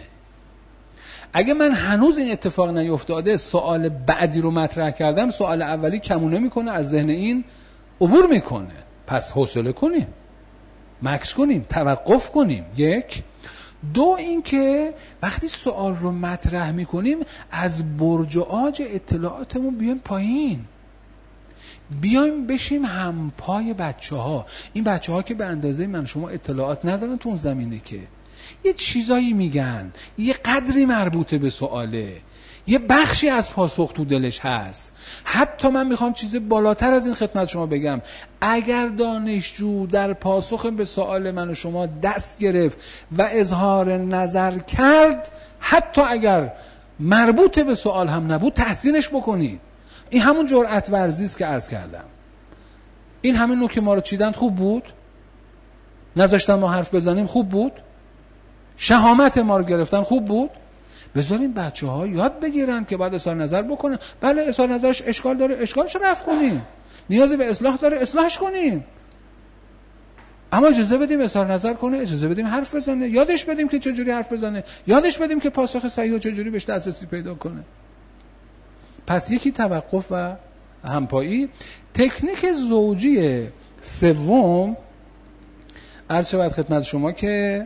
اگه من هنوز این اتفاق نیفتاده سوال بعدی رو مطرح کردم، سوال اولی کمونه میکنه، از ذهن این عبور میکنه. پس حوصله کنیم، مکس کنیم، توقف کنیم. 1. 2 این که وقتی سوال رو مطرح میکنیم از برج و عاج اطلاعاتمون بیایم پایین، بیایم بشیم همپای بچه ها. این بچه ها که به اندازه من شما اطلاعات ندارن تو اون زمینه، که یه چیزایی میگن، یه قدری مربوطه به سواله، یه بخشی از پاسخ تو دلش هست. حتی من میخوام چیز بالاتر از این خدمت شما بگم، اگر دانشجو در پاسخ به سوال من و شما دست گرفت و اظهار نظر کرد، حتی اگر مربوط به سوال هم نبود، تحسینش بکنید. این همون جرأت ورزی است که عرض کردم. این همین نوع که ما رو چیدن خوب بود، نذاشتن ما حرف بزنیم خوب بود، شهامت ما رو گرفتن خوب بود. بذاریم بچه ها یاد بگیرن که باید اظهار نظر بکنن. بله اظهار نظرش اشکال داره، اشکالش رو رفع کنیم. نیازی به اصلاح داره، اصلاحش کنیم. اما اجازه بدیم اظهار نظر کنه، اجازه بدیم حرف بزنه، یادش بدیم که چجوری حرف بزنه، یادش بدیم که پاسخ صحیح و چجوری بهش دسترسی پیدا کنه. پس یکی توقف و همپایی. تکنیک زوجی سوم عرض شود خدمت شما که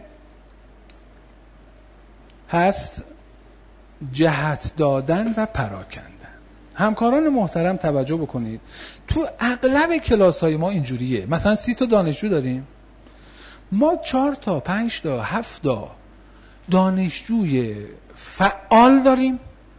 هست جهت دادن و پراکندن. همکاران محترم توجه بکنید، تو اغلب کلاس‌های ما اینجوریه. مثلا 30 تا دانشجو داریم، ما 4 تا 5 تا 7 تا دانشجوی فعال داریم،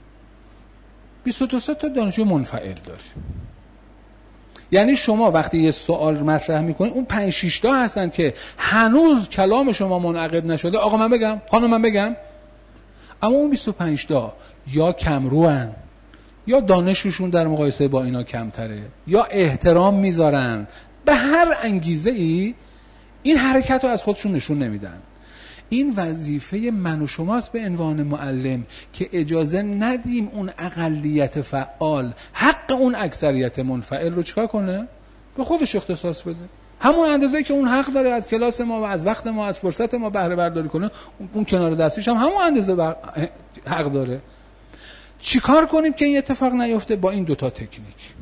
22 تا دانشجو منفعل داریم. یعنی شما وقتی یه سوال مطرح میکنید، اون 5-6 تا هستن که هنوز کلام شما منعقد نشده. آقا من بگم، خانم من بگم. اما اون 25 تا یا کمروان، یا دانششون در مقایسه با اینا کمتره، یا احترام میذارن، به هر انگیزه ای این حرکت رو از خودشون نشون نمیدن. این وظیفه من و شماست به عنوان معلم که اجازه ندیم اون اقلیت فعال حق اون اکثریت منفعل رو چیکار کنه؟ به خودش اختصاص بده. همون اندازه‌ای که اون حق داره از کلاس ما و از وقت ما، از فرصت ما بهره برداری کنه، اون کنار دستیش هم همون اندازه حق داره. چیکار کنیم که این اتفاق نیفته؟ با این 2 تا تکنیک.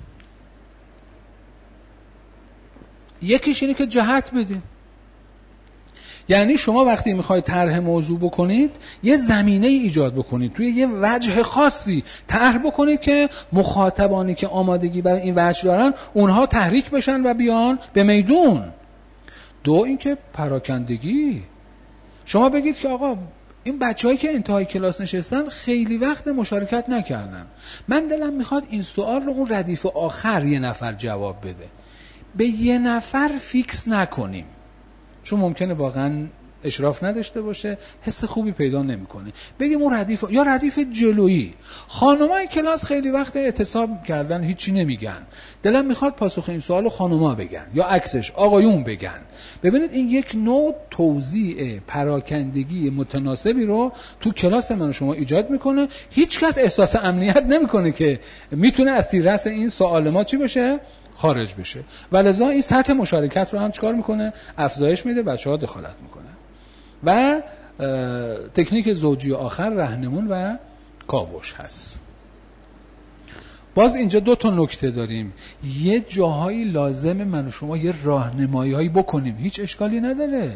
یکیش اینه که جهت بدیم. یعنی شما وقتی میخواید طرح موضوع بکنید، یه زمینه ایجاد بکنید، توی یه وجه خاصی طرح بکنید که مخاطبانی که آمادگی برای این وجه دارن، اونها تحریک بشن و بیان به میدون. 2 اینکه پراکندگی. شما بگید که آقا این بچه‌هایی که انتهای کلاس نشستن خیلی وقت مشارکت نکردن، من دلم میخواد این سوال رو اون ردیف آخر یه نفر جواب بده. به یه نفر فیکس نکنیم، چون ممکنه واقعا اشراف نداشته باشه حس خوبی پیدا نمیکنه. بگیم اون ردیف یا ردیف جلویی. خانمای کلاس خیلی وقت اعتصاب کردن هیچی نمیگن، دلم میخواد پاسخ این سوالو خانوما بگن یا عکسش آقایون بگن. ببینید این یک نوع توزیع پراکندگی متناسبی رو تو کلاس من و شما ایجاد میکنه. هیچ کس احساس امنیت نمیکنه که میتونه از تیررس این سوال ما چی بشه؟ خارج بشه. و لذا این سطح مشارکت رو هم چیکار میکنه؟ افزایش میده، بچه‌ها دخالت میکنن. و تکنیک زوجی آخر راهنمون و کاوش هست. باز اینجا 2 تا نکته داریم. یه جاهایی لازم من و شما یه راهنمایی‌هایی بکنیم، هیچ اشکالی نداره.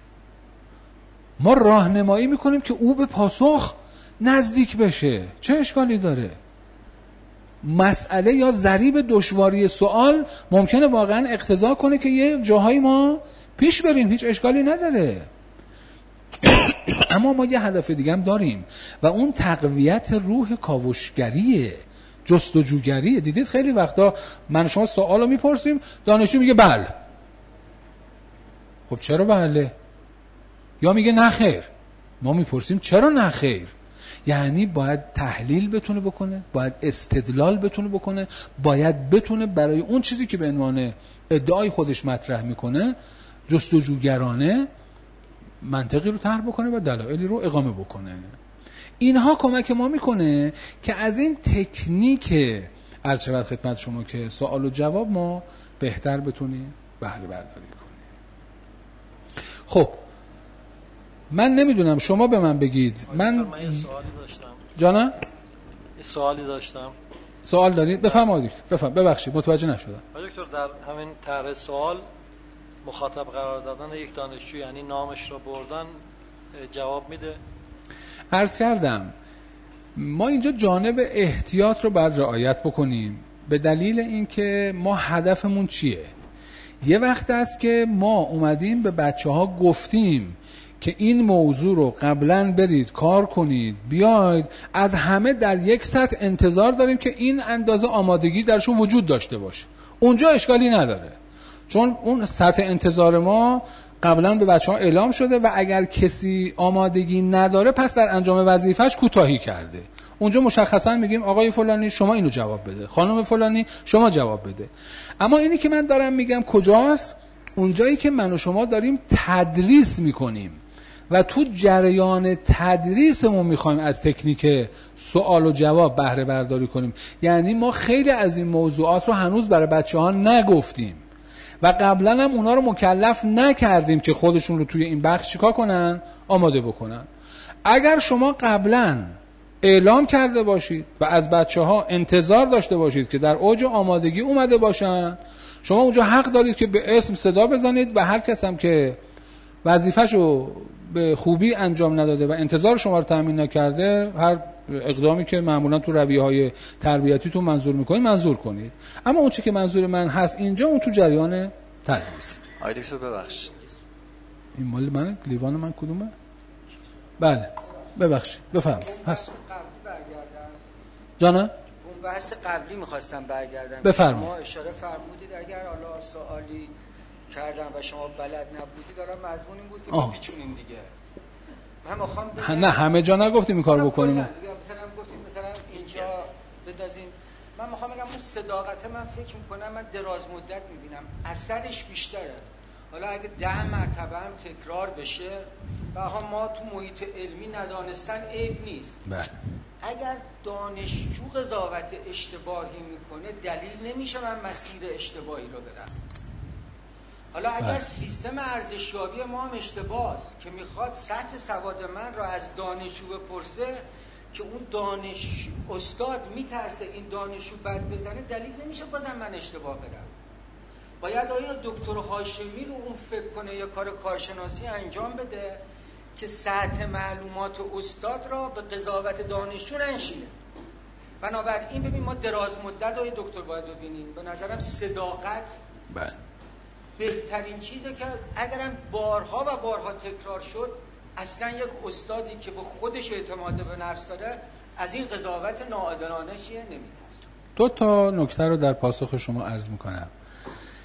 ما راهنمایی میکنیم که او به پاسخ نزدیک بشه، چه اشکالی داره؟ مسئله یا ضریب دشواری سوال ممکنه واقعا اقتضا کنه که یه جاهایی ما پیش بریم، هیچ اشکالی نداره. اما ما یه هدف دیگه هم داریم و اون تقویت روح کاوشگریه، جستجوگریه. دیدید خیلی وقتا من شما سوالو میپرسیم، دانشجو میگه بله. خب چرا بله؟ یا میگه نه خیر. ما میپرسیم چرا نه خیر؟ یعنی باید تحلیل بتونه بکنه، باید استدلال بتونه بکنه، باید بتونه برای اون چیزی که به عنوان ادعای خودش مطرح میکنه جستجوگرانه منطقی رو طرح بکنه و دلایلی رو اقامه بکنه. اینها کمک ما میکنه که از این تکنیک عرض شود خدمت شما که سوال و جواب ما بهتر بتونیم بهره برداری کنیم. خب من نمیدونم، شما به من بگید. من یه سوالی داشتم. جانا؟ یه سوالی داشتم. سوال دارید؟ بفرمایید. ببخشید متوجه نشدم. دکتر در همین طرح سوال مخاطب قرار دادن یک دانشجو یعنی نامش رو بردن جواب میده؟ عرض کردم ما اینجا جانب احتیاط رو باید رعایت بکنیم به دلیل اینکه ما هدفمون چیه. یه وقت است که ما اومدیم به بچه‌ها گفتیم که این موضوع رو قبلا برید کار کنید، بیاید، از همه در یک سطح انتظار داریم که این اندازه آمادگی درشون وجود داشته باشه. اونجا اشکالی نداره، چون اون سطح انتظار ما قبلا به بچه‌ها اعلام شده و اگر کسی آمادگی نداره پس در انجام وظیفه‌اش کوتاهی کرده. اونجا مشخصا میگیم آقای فلانی شما اینو جواب بده، خانم فلانی شما جواب بده. اما اینی که من دارم میگم کجاست؟ اونجایی که من و شما داریم تدریس میکنیم و تو جریان تدریسمون میخوایم از تکنیک سوال و جواب بهره برداری کنیم. یعنی ما خیلی از این موضوعات رو هنوز برای بچه‌ها نگفتیم و قبلا هم اونا رو مکلف نکردیم که خودشون رو توی این بخش چیکار کنن؟ آماده بکنن. اگر شما قبلا اعلام کرده باشید و از بچه‌ها انتظار داشته باشید که در اوج آمادگی اومده باشن، شما اونجا حق دارید که به اسم صدا بزنید و هر کس هم که وظیفه‌شو به خوبی انجام نداده و انتظار شما رو تامین نکرده، هر اقدامی که معمولا تو رویه‌های تربیتیتون منظور می‌کنید منظور کنید. اما اون چیزی که منظور من هست اینجا اون تو جریان تدریس. آقای دکتر ببخشید این مال منه؟ لیوان من کدومه؟ بله ببخشید بفرمایید. هست جانا؟ اون بحث قبلی می‌خواستم برگردم. بفرمایید. شما اشاره فرمودید اگر حالا سوالی کردم و شما بلد نبودید، دارم مضمون این بود که بپیچونیم دیگه. من می‌خوام نه همه جا نگفتیم این کارو بکنیم. مثلا گفتیم مثلا اینجا بندازیم. من می‌خوام بگم اون صداقت من فکر می‌کنم من دراز مدت می‌بینم اثرش بیشتره. حالا اگه 10 مرتبه هم تکرار بشه و ما تو محیط علمی ندانستن عیب نیست. بله. اگر دانشجو قضاوت اشتباهی میکنه دلیل نمیشه من مسیر اشتباهی رو برم. حالا اگر سیستم ارزشیابی ما هم اشتباهه که میخواد سطح سواد من رو از دانشجو بپرسه که اون استاد میترسه این دانشجو بد بزنه، دلیل نمیشه بازم من اشتباه برم. باید آیا دکتر هاشمی رو اون فکر کنه یا کار کارشناسی انجام بده که سطح معلومات استاد را به قضاوت دانشجو ننشینه. بنابراین ببین ما دراز مدت های دکتر باید ببینیم. به نظرم صداقت بله بهترین چیزه که اگرم بارها و بارها تکرار شد اصلا یک استادی که به خودش اعتماد به نفس داره از این قضاوت ناعادلانه نمیترسه. 2 تا نکته رو در پاسخ شما عرض میکنم.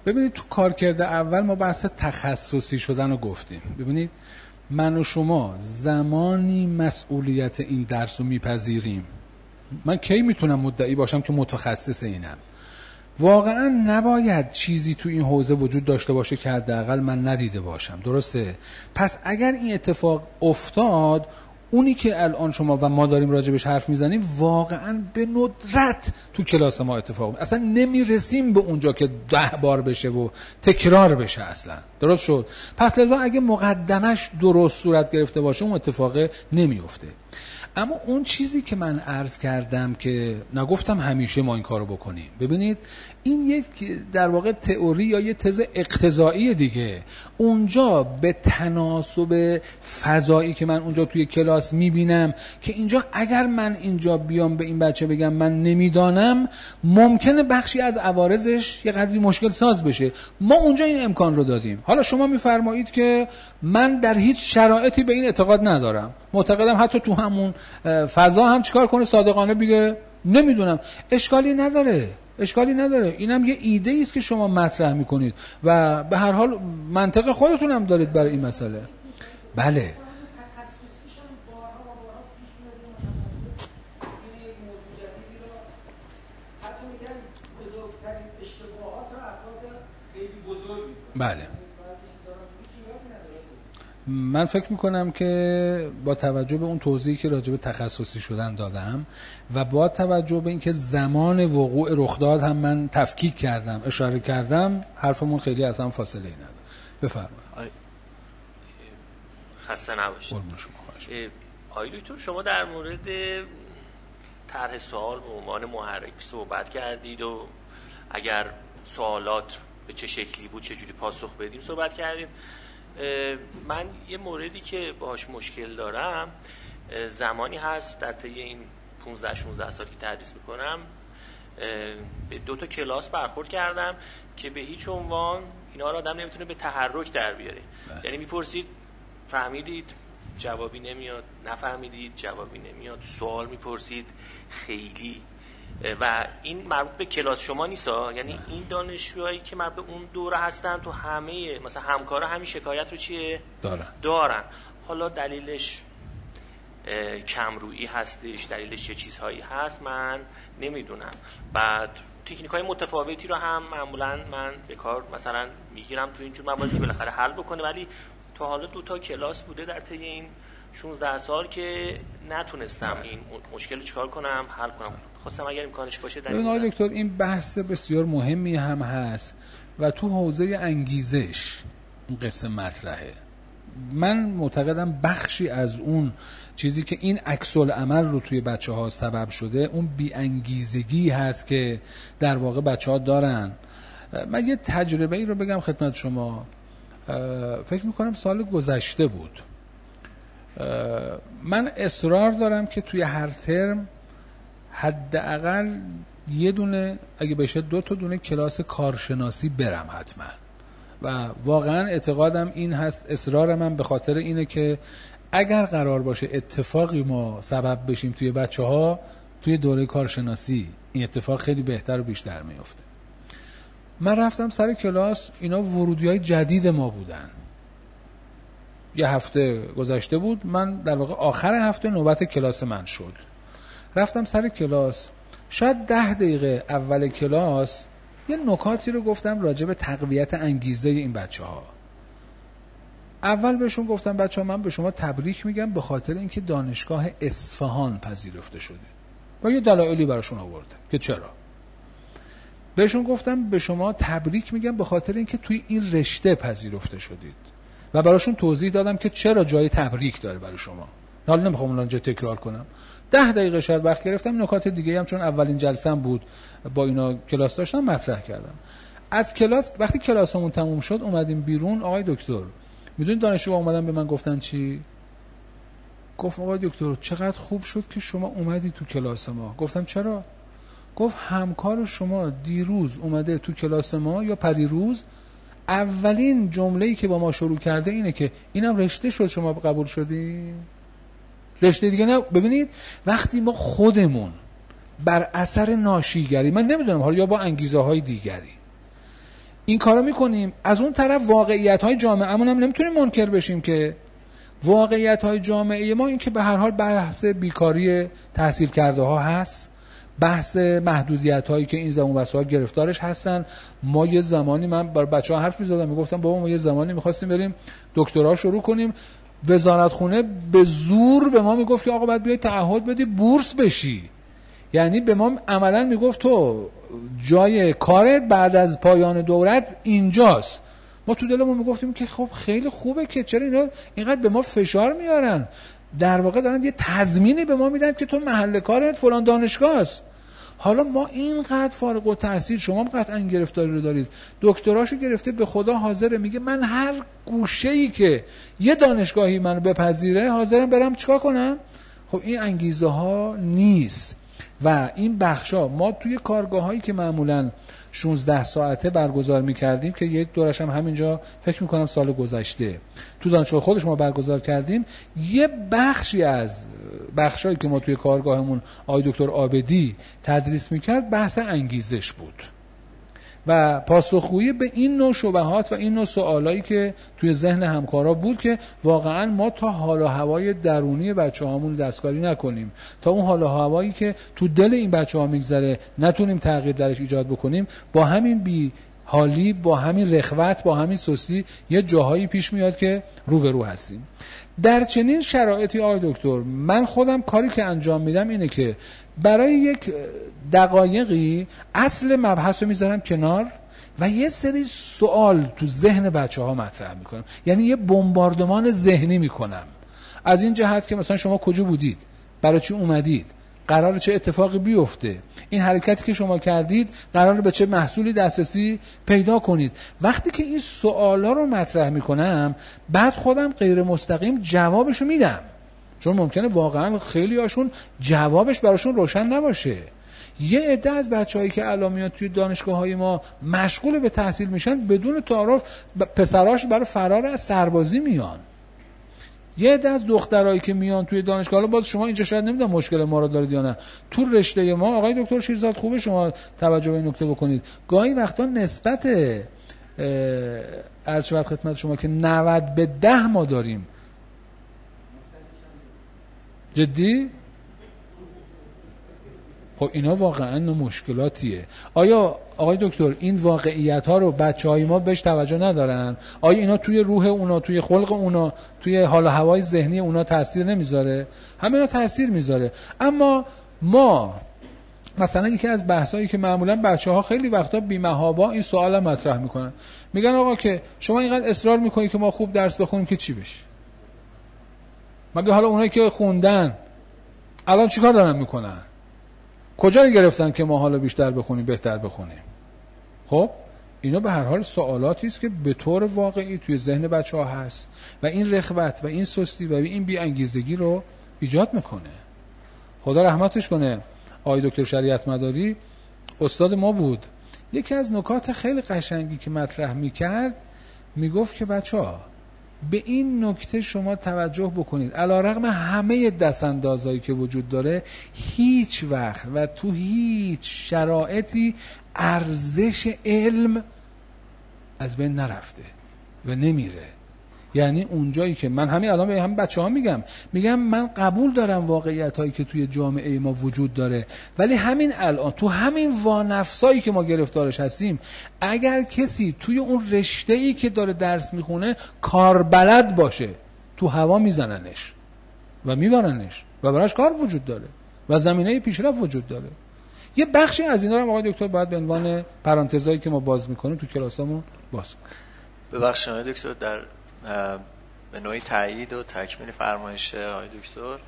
ببینید تو کارکرد اول ما بحث تخصصی شدن رو گفتیم. ببینید من و شما زمانی مسئولیت این درس رو میپذیریم، من کی میتونم مدعی باشم که متخصص اینم؟ واقعا نباید چیزی تو این حوزه وجود داشته باشه که حداقل من ندیده باشم. درسته؟ پس اگر این اتفاق افتاد، اونی که الان شما و ما داریم راجبش حرف میزنیم واقعا به ندرت تو کلاس ما اتفاق میفته. اصلا نمیرسیم به اونجا که 10 بار بشه و تکرار بشه اصلا. درست شد؟ پس لذا اگه مقدمش درست صورت گرفته باشه اون اتفاق نمیفته. اما اون چیزی که من عرض کردم که نگفتم همیشه ما این کارو بکنیم، ببینید این یک در واقع تئوری یا یه تز اقتضایی دیگه. اونجا به تناسب فضایی که من اونجا توی کلاس میبینم که اینجا اگر من اینجا بیام به این بچه بگم من نمیدانم، ممکنه بخشی از عوارضش یه قدری مشکل ساز بشه. ما اونجا این امکان رو دادیم. حالا شما میفرمایید که من در هیچ شرایطی به این اعتقاد ندارم، معتقدم حتی تو همون فضا هم چیکار کنه، صادقانه بگه نمیدونم. اشکالی نداره. اینم یه ایده ایست که شما مطرح میکنید و به هر حال منطق خودتون هم دارید برای این مسئله. بله بله من فکر میکنم که با توجه به اون توضیحی که راجع به تخصصی شدن دادم و با توجه به اینکه زمان وقوع رخداد هم من تفکیک کردم، اشاره کردم، حرفمون خیلی از هم فاصله ای نداره. بفرمایید. خسته نباشید. آقای دکتر شما در مورد طرح سوال به عنوان محرک صحبت کردید و اگر سوالات به چه شکلی بود چه جوری پاسخ بدیم صحبت کردیم. من یه موردی که باهاش مشکل دارم، زمانی هست در طی این 15-16 سال که تدریس میکنم به 2 تا کلاس برخورد کردم که به هیچ عنوان اینا رو آدم نمیتونه به تحرک در بیاره. یعنی میپرسید فهمیدید؟ جوابی نمیاد. نفهمیدید؟ جوابی نمیاد. سوال میپرسید خیلی. و این مربوط به کلاس شما نیستا، یعنی این دانشجوهایی که مربوط به اون دوره هستن تو همه مثلا همکارا همین شکایت رو چیه دارن. حالا دلیلش کمرویی هستش، دلیلش چه چیزهایی هست من نمیدونم. بعد تکنیک‌های متفاوتی رو هم معمولا من به کار مثلا میگیرم تو اینجور مواردی که بالاخره حل بکنه، ولی تا حالا 2 تا کلاس بوده در طی این 16 سال که نتونستم این مشکل رو چیکار کنم حل کنم. خواستم اگر امکانش باشه در این دکتر این بحث بسیار مهمی هم هست و تو حوزه انگیزش این قصه مطرحه. من معتقدم بخشی از اون چیزی که این عکس العمل رو توی بچه‌ها سبب شده اون بی انگیزگی هست که در واقع بچه‌ها دارن. من یه تجربه ای رو بگم خدمت شما. فکر میکنم سال گذشته بود، من اصرار دارم که توی هر ترم حداقل یه دونه، اگه بشه 2 تا دونه کلاس کارشناسی برم حتما. و واقعا اعتقادم این هست، اصرار من به خاطر اینه که اگر قرار باشه اتفاقی ما سبب بشیم توی بچه‌ها توی دوره کارشناسی، این اتفاق خیلی بهتر و بیشتر میفته. من رفتم سر کلاس، اینا ورودی‌های جدید ما بودن. یه هفته گذشته بود، من در واقع آخر هفته نوبت کلاس من شد. رفتم سر کلاس، شاید 10 دقیقه اول کلاس یه نکاتی رو گفتم راجع به تقویت انگیزه این بچه‌ها. اول بهشون گفتم بچه‌ها من به شما تبریک میگم به خاطر اینکه دانشگاه اصفهان پذیرفته شدید. و یه دلایلی براشون آوردم که چرا. بهشون گفتم به شما تبریک میگم به خاطر اینکه توی این رشته پذیرفته شدید. و براشون توضیح دادم که چرا جای تبریک داره برای شما. حالا نمیخوام اونجا تکرار کنم. 10 دقیقه شاید وقت گرفتم، نکات دیگه هم چون اولین جلسه‌ام بود با اینا کلاس داشتم مطرح کردم. از کلاس وقتی کلاسمون تموم شد اومدیم بیرون. آقای دکتر میدونید دانشجوها اومدن به من گفتن چی؟ گفت آقای دکتر چقدر خوب شد که شما اومدی تو کلاس ما. گفتم چرا؟ گفت همکار شما دیروز اومده تو کلاس ما یا پریروز، اولین جمله‌ای که با ما شروع کرده اینه که اینم رشته شد شما قبول شدی؟ رشته دیگه نه. ببینید وقتی ما خودمون بر اثر ناشیگری، من نمیدونم حالا یا با انگیزه های دیگری این کارو میکنیم. از اون طرف واقعیت‌های جامعه‌مون هم نمیتونیم منکر بشیم که واقعیت‌های جامعه ما این که به هر حال بحث بیکاری تحصیل کرده ها هست، بحث محدودیت‌هایی که این زمان بسا گرفتارش هستن. ما یه زمانی، من برای بچه‌ها حرف می‌زدم میگفتم بابا ما یه زمانی می‌خواستیم بریم دکترا شروع کنیم، وزارت خونه به زور به ما میگفت که آقا باید بیای تعهد بدی بورس بشی. یعنی به ما عملاً میگفت تو جای کارت بعد از پایان دورت اینجاست. ما تو دلمون میگفتیم که خب خیلی خوبه که چرا اینا اینقدر به ما فشار میارن. در واقع دارن یه تضمینی به ما میدن که تو محل کارت فلان دانشگاه است. حالا ما اینقدر فارغ التحصیل، شما هم قطعا گرفتاری رو دارید، دکتراشو گرفته، به خدا حاضره میگه من هر گوشه‌ای که یه دانشگاهی منو بپذیره حاضرم برم چیکار کنم. خب این انگیزه ها نیست. و این بخشا ما توی کارگاهایی که معمولاً 16 ساعته برگزار می‌کردیم که یک دورش هم همینجا فکر می‌کنم سال گذشته تو دانشگاه خودش ما برگزار کردیم، یه بخشی از بخشایی که ما توی کارگاهمون آقای دکتر عابدی تدریس می‌کرد بحث انگیزش بود و پاسخگویی به این نوع شبهات و این نوع سوالایی که توی ذهن همکارا بود که واقعا ما تا حال و هوای درونی بچه‌هامون دستکاری نکنیم، تا اون حال و هوایی که تو دل این بچه‌ها میگذره نتونیم تغییر درش ایجاد بکنیم. با همین بی حالی، با همین رخوت، با همین سستی یه جاهایی پیش میاد که روبرو هستیم. در چنین شرایطی آقای دکتر من خودم کاری که انجام میدم اینه که برای یک دقایقی اصل مبحث رو میذارم کنار و یه سری سوال تو ذهن بچه‌ها مطرح میکنم. یعنی یه بمباردمان ذهنی میکنم از این جهت که مثلا شما کجا بودید، برای چی اومدید، قراره چه اتفاقی بیفته، این حرکتی که شما کردید قراره به چه محصولی دسترسی پیدا کنید. وقتی که این سوالا رو مطرح میکنم بعد خودم غیر مستقیم جوابشو میدم، چون ممکنه واقعا خیلی هاشون جوابش براشون روشن نباشه. یه عده از بچه‌هایی که الان میاد توی دانشگاه‌های ما مشغول به تحصیل میشن بدون تعارف، پسراش برای فرار از سربازی میان. یه عده از دخترایی که میان توی دانشگاه، حالا باز شما اینجا شاید نمیدونم مشکل ما رو دارید یا نه، تو رشته ما آقای دکتر شیرزاد خوبه شما توجه به این نکته بکنید، گاهی وقتا نسبت عرض شود خدمت شما که 90-10 ما داریم. جدی؟ خب اینا واقعا مشکلاتیه. آیا آقای دکتر این واقعیت ها رو بچهای ما بهش توجه ندارن؟ آیا اینا توی روح اونا، توی خلق اونا، توی حال و هوای ذهنی اونا تاثیر نمیذاره؟ همینا تاثیر میذاره. اما ما مثلا یکی از بحثایی که معمولا بچه‌ها خیلی وقتا بی‌محابا این سوال مطرح میکنن، میگن آقا که شما اینقدر اصرار میکنید که ما خوب درس بخونیم که چی بشه؟ مگه حالا اونایی که خوندن الان چیکار دارن میکنن؟ کجا رو گرفتن که ما حالا بیشتر بخونیم، بهتر بخونیم؟ خب اینا به هر حال سوالاتی است که به طور واقعی توی ذهن بچه‌ها هست و این رغبت و این سستی و این بی‌انگیزگی رو ایجاد میکنه. خدا رحمتش کنه آقای دکتر شریعت مداری استاد ما بود. یکی از نکات خیلی قشنگی که مطرح میکرد میگفت که بچه‌ها به این نکته شما توجه بکنید، علی‌رغم همه دستاندازهایی که وجود داره هیچ وقت و تو هیچ شرایطی ارزش علم از بین نرفته و نمیره. یعنی اونجایی که من همین الان به هم بچه‌ها میگم من قبول دارم واقعیت هایی که توی جامعه ما وجود داره، ولی همین الان تو همین وانفسایی که ما گرفتارش هستیم، اگر کسی توی اون رشته‌ای که داره درس میخونه کاربلد باشه، تو هوا میزننش و میبرنش و براش کار وجود داره و زمینه پیشرفت وجود داره. یه بخشی از اینا رو آقای دکتر باید به عنوان پرانتزایی که ما باز میکنیم تو کلاسامون باز کنیم. ببخشید آقای دکتر، در به نوعی تایید و تکمیل فرمایش آقای دکتر،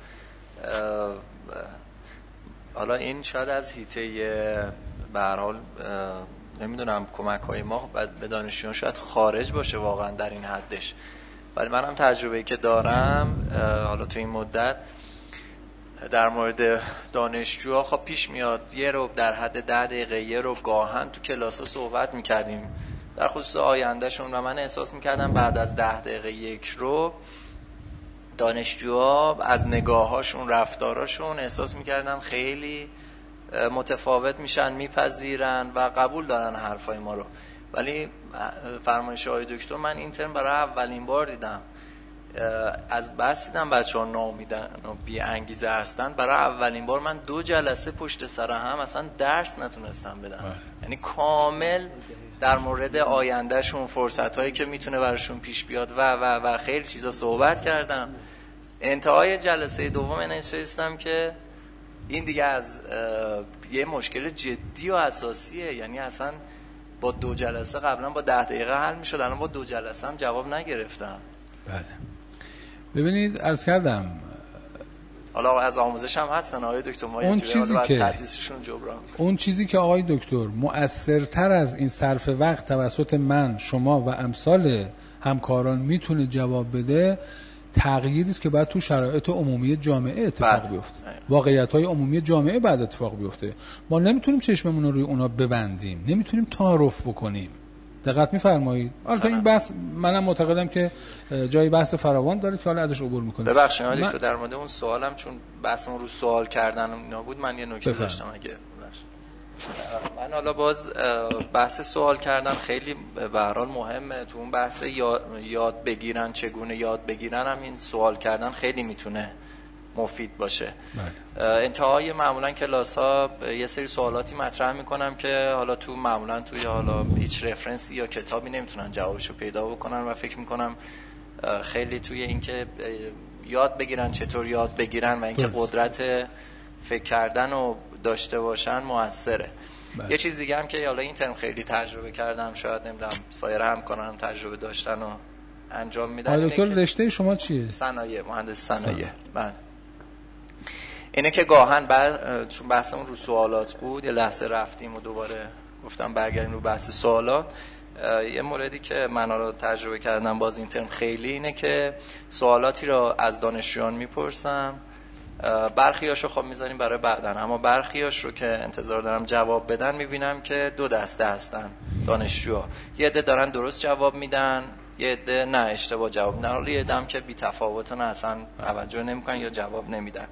حالا این شاید از حیطه به هر حال نمیدونم کمک‌های ما به دانشجویان شاید خارج باشه واقعا در این حدش، ولی من هم تجربه‌ای که دارم حالا تو این مدت در مورد دانشجوها خب پیش میاد یه رو در حد 10 دقیقه یه رو گاهن تو کلاس‌ها صحبت می‌کردیم در خصوص آیندهشون و من احساس میکردم بعد از 10 دقیقه یک رو دانشجوها از نگاهاشون، رفتاراشون احساس میکردم خیلی متفاوت میشن، میپذیرن و قبول دارن حرفای ما رو. ولی فرمایش آقای دکتر من این ترم برای اولین بار دیدم، از بس دیدم بچه‌ها ناامیدن و بی انگیزه هستن، برای اولین بار من 2 جلسه پشت سر هم اصلا درس نتونستم بدم. یعنی کامل در مورد آیندهشون، فرصت‌هایی که میتونه براشون پیش بیاد و خیلی چیزا صحبت کردم. انتهای جلسه دوم نشستم که این دیگه از یه مشکل جدی و اساسیه، یعنی اصلا با 2 جلسه قبلا با 10 دقیقه حل میشد، الان با 2 جلسه هم جواب نگرفتم. بله ببینید عرض کردم حالا از آموزش هم هستن آقای دکتر، ما اون چیزی که تدریسشون جبران، اون چیزی که آقای دکتر مؤثرتر از این صرف وقت توسط من، شما و امثال همکاران میتونه جواب بده، تغییری است که باید تو شرایط عمومی جامعه اتفاق بیفته، واقعیت‌های عمومی جامعه بعد اتفاق بیفته. ما نمیتونیم چشممون رو روی اونا ببندیم، نمیتونیم تعارف بکنیم. دقت می‌فرمایید؟ البته این بحث منم معتقدم که جای بحث فراوان داره که حالا ازش عبور می‌کنیم. ببخشید آقای دکتر در مورد اون سوالم، چون بحثمون رو سوال کردن اینا بود، من یه نکته داشتم اگه من حالا باز بحث سوال کردن خیلی به هر حال مهمه. تو اون بحث یاد بگیرن، چگونه یاد بگیرن، هم این سوال کردن خیلی میتونه مفید باشه. انتهای معمولا کلاس ها یه سری سوالاتی مطرح میکنم که حالا تو معمولا توی حالا هیچ رفرنسی یا کتابی نمیتونن جوابشو پیدا بکنن و فکر میکنم خیلی توی اینکه یاد بگیرن، چطور یاد بگیرن و اینکه قدرت فکر کردن رو داشته باشن موثره. یه چیز دیگه هم که حالا این ترم خیلی تجربه کردم، شاید نمیدونم سایر همکارانم تجربه داشتن و انجام میدن. دکتر رشته شما چیه؟ صنایع، مهندس صنایع. بله. اینه که گاهن چون بحثمون رو سوالات بود، یه لحظه رفتیم و دوباره گفتم برگردیم رو بحث سوالات. یه موردی که من رو تجربه کردم باز این ترم خیلی اینه که سوالاتی رو از دانشجویان میپرسم، برخیاشو خب میذاریم برای بعدن، اما برخیاش رو که انتظار دارم جواب بدن میبینم که 2 دسته هستن دانشجوها. یه عده دارن درست جواب میدن، یه عده نه اشتباه جواب میدن، حالا یه عده هم که بی تفاوتن اصلا توجه نمیکنن یا جواب نمیدن.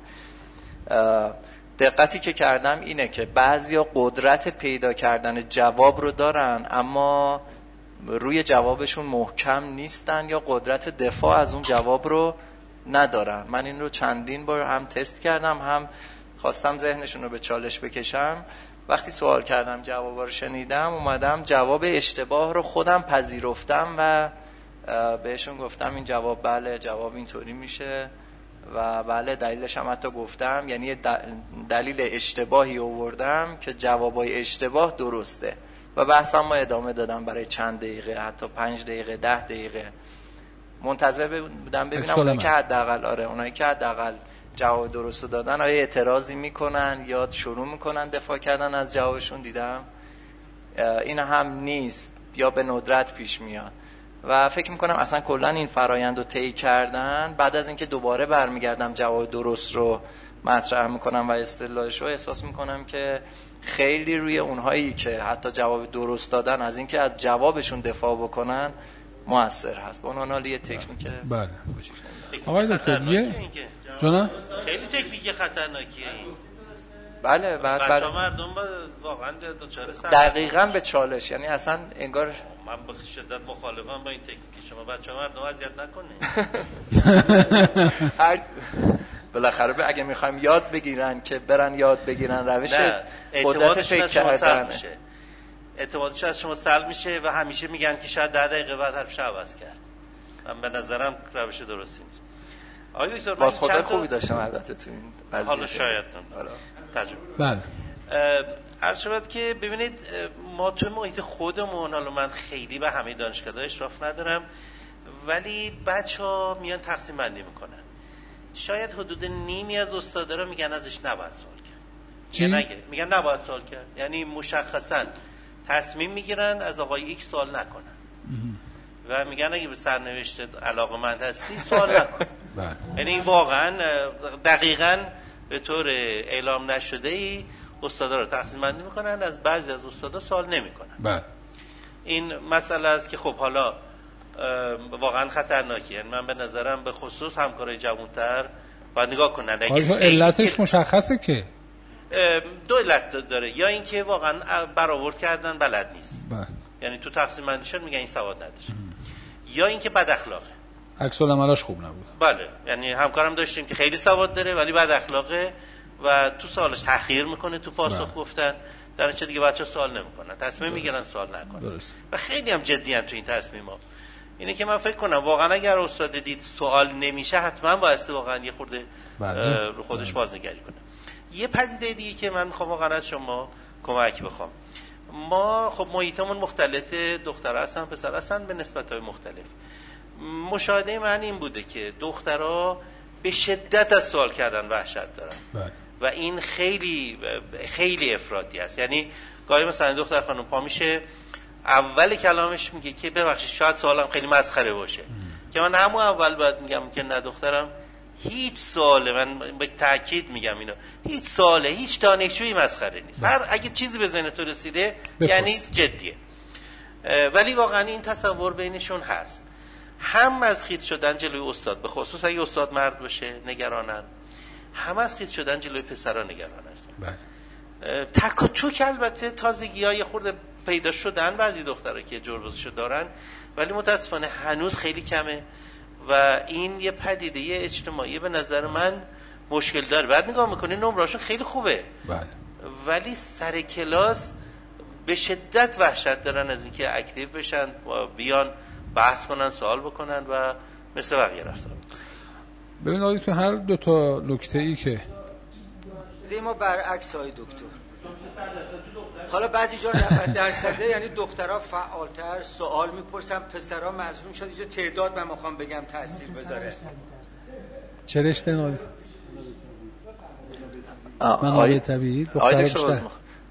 دقتی که کردم اینه که بعضیا قدرت پیدا کردن جواب رو دارن اما روی جوابشون محکم نیستن یا قدرت دفاع از اون جواب رو ندارن. من این رو چندین بار هم تست کردم، هم خواستم ذهنشون رو به چالش بکشم. وقتی سوال کردم جواب رو شنیدم، اومدم جواب اشتباه رو خودم پذیرفتم و بهشون گفتم این جواب بله، جواب اینطوری میشه و بله دلیلش هم حتی گفتم، یعنی دلیل اشتباهی آوردم که جوابای اشتباه درسته و بحثم ما ادامه دادم برای چند دقیقه، حتی 5 دقیقه 10 دقیقه منتظر بودم ببینم اونایی که حداقل اونایی که حداقل جواب درست دادن آیا اعتراضی میکنن یا شروع میکنن دفاع کردن از جوابشون. دیدم این هم نیست یا به ندرت پیش میاد و فکر میکنم اصلا کلا این فرایند رو طی کردن بعد از اینکه دوباره برمیگردم جواب درست رو مطرح میکنم و استدلالش رو احساس میکنم که خیلی روی اونهایی که حتی جواب درست دادن از اینکه از جوابشون دفاع بکنن موثر هست. به عنوان یه تکنیک. بله آقای دکتر جنا خیلی تکنیک خطرناکیه این. بله بچه‌ها مردم واقعا دچار دقیقاً به چالش، یعنی اصلا انگار من به شدت مخالفم با این تکنیک شما. بچه‌ها مردم اذیت نکنید. بالاخره اگه میخوایم یاد بگیرن که برن یاد بگیرن روش قدرت فکر کردن، اعتمادش از شما سلب میشه و همیشه میگن که شاید 10 دقیقه بعد حرفش عوض کرد. من به نظرم روش درستی نیست. آقای دکتر باز خدا خوبی داشتم البته تو این قضیه. حالا شاید تجربه. بله. عرض شود که ببینید ما توی محیط خودمون، حالا من خیلی به همه دانشگاه‌ها اشراف ندارم ولی بچه‌ها میان تقسیم بندی میکنن. شاید حدود نیمی از استادا رو میگن ازش نباید سوال کرد. میگن نباید سوال کرد. یعنی مشخصاً تصمیم میگیرن از آقای ایکس سوال نکنن و میگن اگه به سرنوشت علاقه‌مند هستی سوال نکن. یعنی واقعا دقیقاً به طور اعلام نشده ای استادا رو تقسیم بندی میکنن، از بعضی از استادا سوال نمیکنن. این مسئله است که خب حالا واقعا خطرناکه. یعنی من به نظرم به خصوص همکارای جوان‌تر باید نگاه کنن. علتش مشخصه که 2 علت داره، یا اینکه واقعا برآورد کردن بلد نیست یعنی تو تقسیم بندی شد میگن این سواد نداره. یا اینکه بد اخلاقه، عکس العملاش خوب نبود. بله، یعنی همکارم داشتیم که خیلی سواد داره ولی بد اخلاقه و تو سوالش تأخیر میکنه تو پاسخ گفتن، در نتیجه دیگه بچه‌ها سوال نمیکنن، تصمیم میگیرن سوال نکنن. و خیلی هم جدیان تو این تصمیم‌ها. اینه که من فکر کنم واقعا اگر استاد دید سوال نمیشه حتما باید واقعا یه خورده رو خودش بازنگری کنه. یه پدیده دیگه که من میخوام واقعا از شما کمک بخوام، ما خب محیطمون مختلط، دخترها هستن پسرها هستن به نسبت‌های مختلف. مشاهده من این بوده که دخترها به شدت از سوال کردن وحشت دارن و این خیلی خیلی افراطی است. یعنی گاهی مثلا دختر خانم پا میشه اول کلامش میگه که ببخشید شاید سوالم خیلی مسخره باشه، که من همون اول باید میگم که نه دخترم، هیچ سواله، من به تاکید میگم اینو، هیچ سواله هیچ دانشجویی مسخره نیست. هر اگه چیزی به ذهن تو رسیده یعنی جدیه. ولی واقعا این تصور بینشون هست، هم از خیط شدن جلوی استاد، به خصوص اگه استاد مرد باشه نگرانن، هم از خیط شدن جلوی پسرا نگران هستن. تک و توک البته تازگی‌های خورده پیدا شدن بعضی دخترها که جربزشو دارن، ولی متاسفانه هنوز خیلی کمه و این یه پدیده اجتماعی به نظر من مشکل داره. بعد نگاه میکنی نمرهاشون خیلی خوبه ولی سر کلاس به شدت وحشت دارن از اینکه اکتیو بشن و بیان بحث کنن، سوال بکنن و مثل بقیه رفتار. ببین آقای تو هر دو تا نکته‌ای که ما برعکس های دکتر، حالا بعضی جا 90% یعنی دخترها فعالتر سوال میپرسن، پسرها مظلوم شد. اینجا تعداد من میخوام بگم تاثیر بذاره. چه رشته نال؟ منابع طبیعی دخترها بیشتر.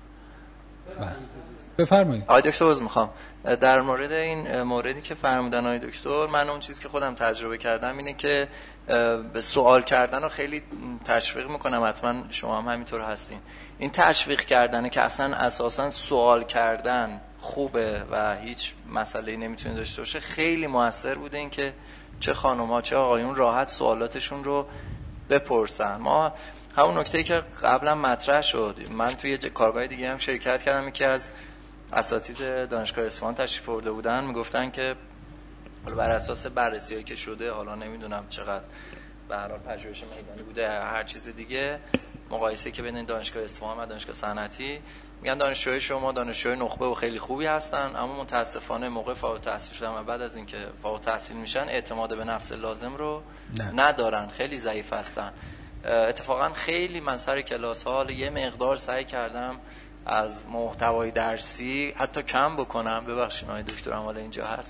بفرمایید. آقای دکتر عذر میخوام در مورد این موردی که فرمودن آقای دکتر، من اون چیزی که خودم تجربه کردم اینه که به سوال کردن رو خیلی تشویق میکنم، حتما شما هم همینطور هستین. این تشویق کردنه که اصلا اساسا سوال کردن خوبه و هیچ مسئله‌ای نمیتونه داشته باشه، خیلی موثر بوده این که چه خانم‌ها چه آقایون راحت سوالاتشون رو بپرسن. ما همون نکته‌ای که قبلا مطرح شد، من توی کارگاه دیگه هم شرکت کردم که از اساتید دانشگاه اصفهان تشریف آورده بودن، میگفتن که بر اساس بررسی‌هایی که شده، حالا نمیدونم چقدر به هر حال پژوهش میدانی بوده هر چیز دیگه، مقایسه که بین دانشگاه اصفهان و دانشگاه صنعتی، میگن دانشجوهای شما دانشجوهای نخبه و خیلی خوبی هستن، اما متاسفانه موقع فارغ التحصیل شدن و بعد از اینکه فارغ التحصیل میشن اعتماد به نفس لازم رو ندارن، خیلی ضعیف هستن. اتفاقا خیلی من سر کلاس ها یه مقدار سعی کردم از محتوای درسی حتی کم بکنم، ببخشید آقای دکترم حالا اینجا هست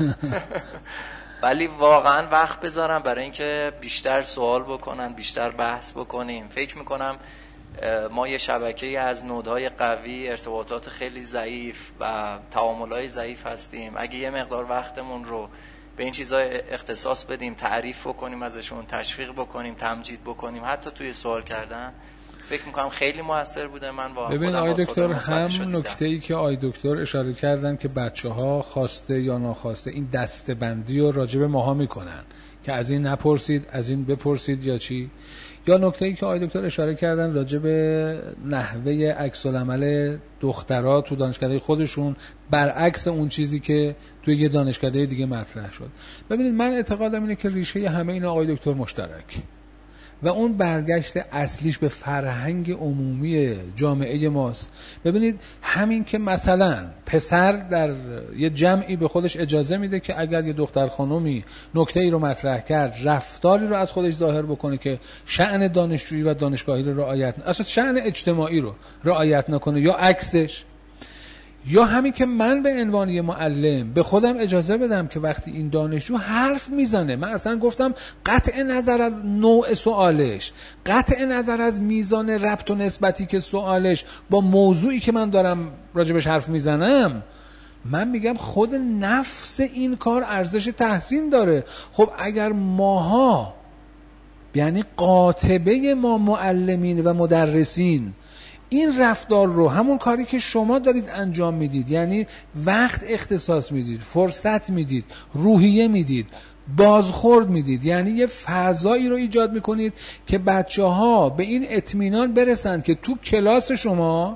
ولی واقعا وقت بذارم برای اینکه بیشتر سوال بکنن، بیشتر بحث بکنیم. فکر میکنم ما یه شبکه‌ای از نودهای قوی، ارتباطات خیلی ضعیف و تعاملات ضعیف هستیم. اگه یه مقدار وقتمون رو به این چیزا اختصاص بدیم، تعریف بکنیم ازشون، تشویق بکنیم، تمجید بکنیم، حتی توی سوال کردن، فکر میکنم خیلی موثر بوده. من با ببینید آقای دکتر، هم نکته‌ای که آقای دکتر اشاره کردن که بچه‌ها خواسته یا ناخواسته این دسته‌بندی رو راجع به ماها میکنن که از این نپرسید، از این بپرسید یا چی، یا نکته‌ای که آقای دکتر اشاره کردن راجع به نحوه عکس العمل دخترها تو دانشکده خودشون برعکس اون چیزی که توی یه دانشکده دیگه مطرح شد. ببینید من اعتقادم اینه که ریشه همه این آقای دکتر مشترک و اون برگشت اصلیش به فرهنگ عمومی جامعه ماست. ببینید همین که مثلا پسر در یه جمعی به خودش اجازه میده که اگر یه دختر خانومی نکته‌ای رو مطرح کرد، رفتاری رو از خودش ظاهر بکنه که شأن دانشجویی و دانشگاهی رو رعایت، اصلا شأن اجتماعی رو رعایت نکنه، یا عکسش، یا همین که من به عنوان یه معلم به خودم اجازه بدم که وقتی این دانشجو حرف میزنه، من اصلا گفتم قطع نظر از نوع سوالش، قطع نظر از میزان ربط و نسبتی که سوالش با موضوعی که من دارم راجبش حرف میزنم، من میگم خود نفس این کار ارزش تحسین داره. خب اگر ماها، یعنی قاطبه ما معلمین و مدرسین، این رفتار رو، همون کاری که شما دارید انجام میدید، یعنی وقت اختصاص میدید، فرصت میدید، روحیه میدید، بازخورد میدید، یعنی یه فضایی رو ایجاد میکنید که بچه‌ها به این اطمینان برسند که تو کلاس شما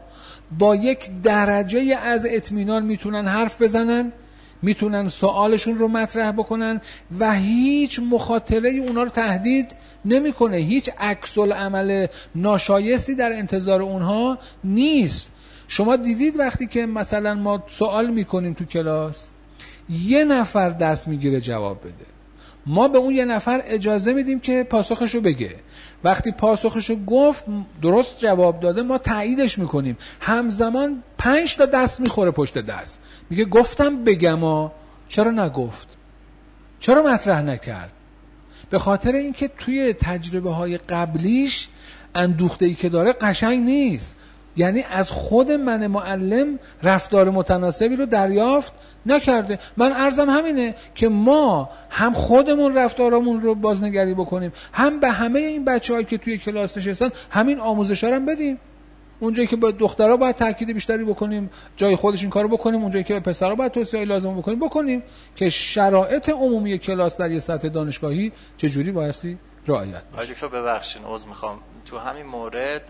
با یک درجه از اطمینان میتونن حرف بزنن، میتونن سوالشون رو مطرح بکنن و هیچ مخاطره اونا رو تهدید نمیکنه، هیچ عکس العمل ناشایستی در انتظار اونها نیست. شما دیدید وقتی که مثلا ما سوال میکنیم تو کلاس، یه نفر دست میگیره جواب بده، ما به اون یه نفر اجازه میدیم که پاسخشو بگه. وقتی پاسخشو گفت درست جواب داده، ما تاییدش میکنیم. همزمان 5 تا دست میخوره پشت دست، میگه گفتم بگم چرا نگفت، چرا مطرح نکرد؟ به خاطر اینکه توی تجربه های قبلیش اندوخته‌ای که داره قشنگ نیست، یعنی از خود من معلم رفتار متناسبی رو دریافت نکرده. من عرضم همینه که ما هم خودمون رفتارمون رو بازنگری بکنیم، هم به همه این بچه‌هایی که توی کلاس نشستن همین آموزشا رو بدیم. اونجایی که با دخترها باید تاکید بیشتری بکنیم، جای خودش این کارو بکنیم، اونجایی که به پسرها باید توصیه لازم بکنیم که شرایط عمومی کلاس در یه سطح دانشگاهی چجوری بایستی رعایت بشه. دکتر ببخشید عذر میخوام، تو همین مورد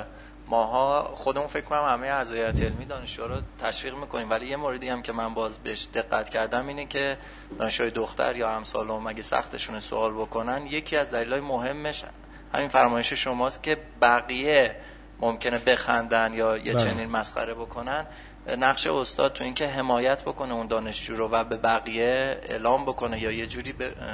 ماها خودمون فکر کنم همه از هیئت علمی دانشجو رو تشویق میکنیم، ولی یه موردی هم که من باز بهش دقت کردم اینه که دانشجوی دختر یا همسالم اگه سختشون سوال بکنن، یکی از دلایل مهمش همین فرمایش شماست که بقیه ممکنه بخندن یا یه چنین مسخره بکنن. نقش استاد تو این که حمایت بکنه اون دانشجو رو و به بقیه اعلام بکنه یا یه جوری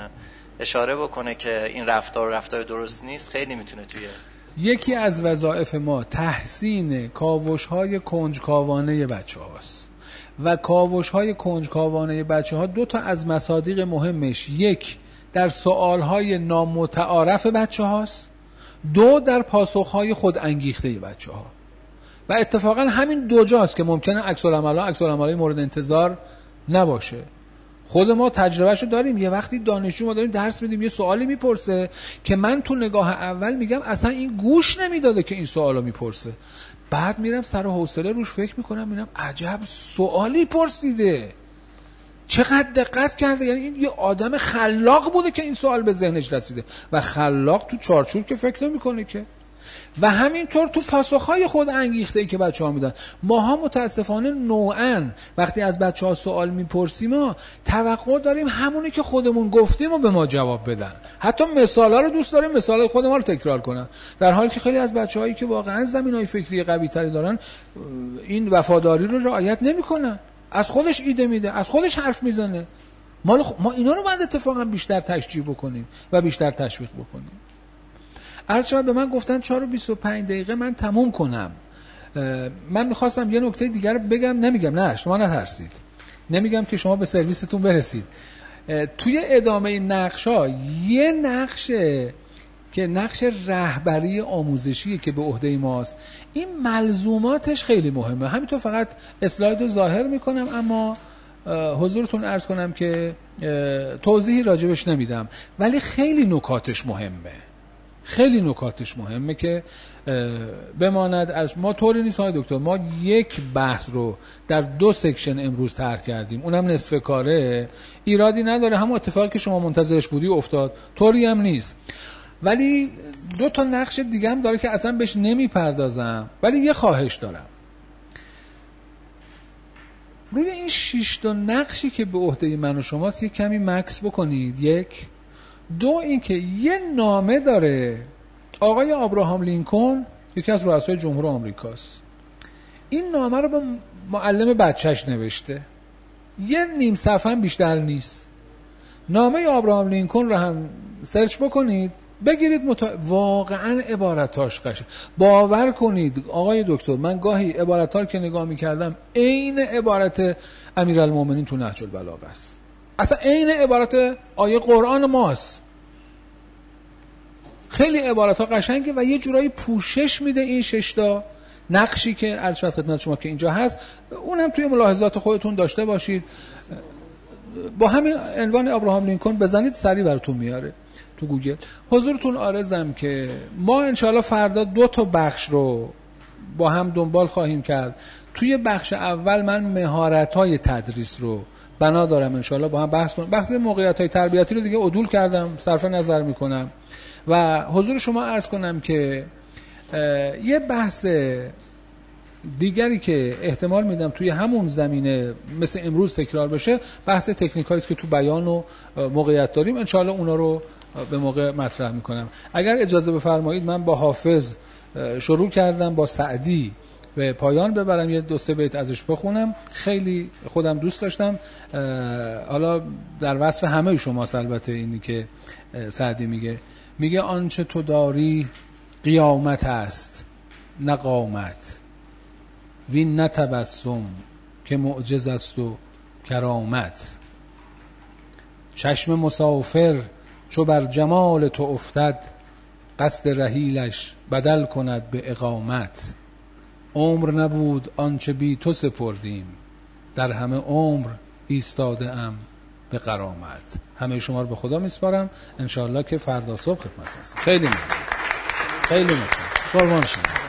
اشاره بکنه که این رفتار درست نیست، خیلی میتونه توی یکی از وظایف ما تحسین کاوش‌های کنجکاوانه بچه‌هاست و کاوش‌های کنجکاوانه بچه‌ها 2 تا از مصادیق مهمش، 1 در سوال‌های نامتعارف بچه‌هاست، 2 در پاسخ‌های خود انگیخته بچه‌ها. و اتفاقا همین 2 جاست که ممکنه عکس العمل‌های مورد انتظار نباشه. خود ما تجربهشو داریم. یه وقتی دانشجو ما داریم درس میدیم، یه سوالی میپرسه که من تو نگاه اول میگم اصلا این گوش نمیداده که این سوالو میپرسه، بعد میرم سر و حوصله روش فکر میکنم، میرم عجب سوالی پرسیده، چقدر دقت کرده، یعنی این یه آدم خلاق بوده که این سوال به ذهنش رسیده. و خلاق تو چارچوب که فکر نمیکنه که. و همینطور تو پاسخهای خود انگیخته‌ای که بچه‌ها میدن. ماها متاسفانه نوعاً وقتی از بچه‌ها سوال میپرسیم ما توقع داریم همونی که خودمون گفتیم و به ما جواب بدن. حتی مثالا رو دوست داریم مثالای خود ما رو تکرار کنن، در حالی که خیلی از بچه‌هایی که واقعاً زمینه‌های فکری قوی‌تری دارن این وفاداری رو رعایت نمی‌کنن. از خودش ایده میده، از خودش حرف میزنه. ما اینا رو باید اتفاقاً بیشتر تشجیع بکنیم و بیشتر تشویق بکنیم. عرض شد به من گفتن 4:25 من تموم کنم. من میخواستم یه نکته دیگر رو بگم، نمیگم، نه شما نترسید، نمیگم که شما به سرویستون برسید. توی ادامه نقشا یه نقشه که نقش رهبری آموزشیه که به عهده ماست، این ملزوماتش خیلی مهمه. همینطور فقط اسلاید رو ظاهر میکنم اما حضورتون عرض کنم که توضیحی راجبش نمیدم، ولی خیلی نکاتش مهمه که بماند. ما طوری نیست های دکتر، ما یک بحث رو در 2 سکشن امروز طرح کردیم، اونم نصف کاره، ایرادی نداره، همون اتفاقی که شما منتظرش بودی افتاد، طوری هم نیست. ولی 2 تا نقش دیگه هم داره که اصلا بهش نمیپردازم، ولی یه خواهش دارم. روی این 6 تا نقشی که به عهده من و شماست یک کمی مکس بکنید. 1 2 این که یه نامه داره آقای ابراهام لینکلن، یکی از رؤسای جمهور آمریکاست. این نامه رو به معلم بچهش نوشته، یه نیم صفحه هم بیشتر نیست. نامه ابراهام لینکلن رو هم سرچ بکنید بگیرید، واقعا عبارتاش قشنگ. باور کنید آقای دکتر، من گاهی عبارت‌ها رو که نگاه می‌کردم عین عبارت امیرالمومنین تو نهج البلاغه است، اصلا عین عبارت آیه قرآن ماست. خیلی عبارت‌ها قشنگه و یه جورایی پوشش میده این 6 تا نقشی که عرض شد خدمت شما که اینجا هست. اونم توی ملاحظات خودتون داشته باشید. با همین عنوان ابراهام لینکلن بزنید سریع براتون میاره تو گوگل. حضورتون عارضم که ما انشاءالله فردا 2 تا بخش رو با هم دنبال خواهیم کرد. توی بخش اول من مهارت‌های تدریس رو بنا دارم انشاءالله با هم بحث کنم. بحث موقعیت‌های تربیتی رو دیگه عدول کردم، صرف نظر میکنم و حضور شما عرض کنم که یه بحث دیگری که احتمال میدم توی همون زمینه مثل امروز تکرار بشه، بحث تکنیکایی است که تو بیان و موقعیت داریم. انشالله اونا رو به موقع مطرح میکنم. اگر اجازه بفرمایید من با حافظ شروع کردم، با سعدی به پایان ببرم، یه 2-3 بیت ازش بخونم. خیلی خودم دوست داشتم. حالا در وصف همه شما البته اینی که سعدی میگه آنچه تو داری قیامت است نه قامت، وین نه تبسم که معجز است و کرامت. چشم مسافر چو بر جمال تو افتد، قصد رحیلش بدل کند به اقامت. عمر نبود آنچه بی تو سپردیم، در همه عمر ایستاده ام به غرامت. همه شما رو به خدا میسپارم، انشاءالله که فردا صبح خدمت هستم. خیلی ممنون. قربان شما.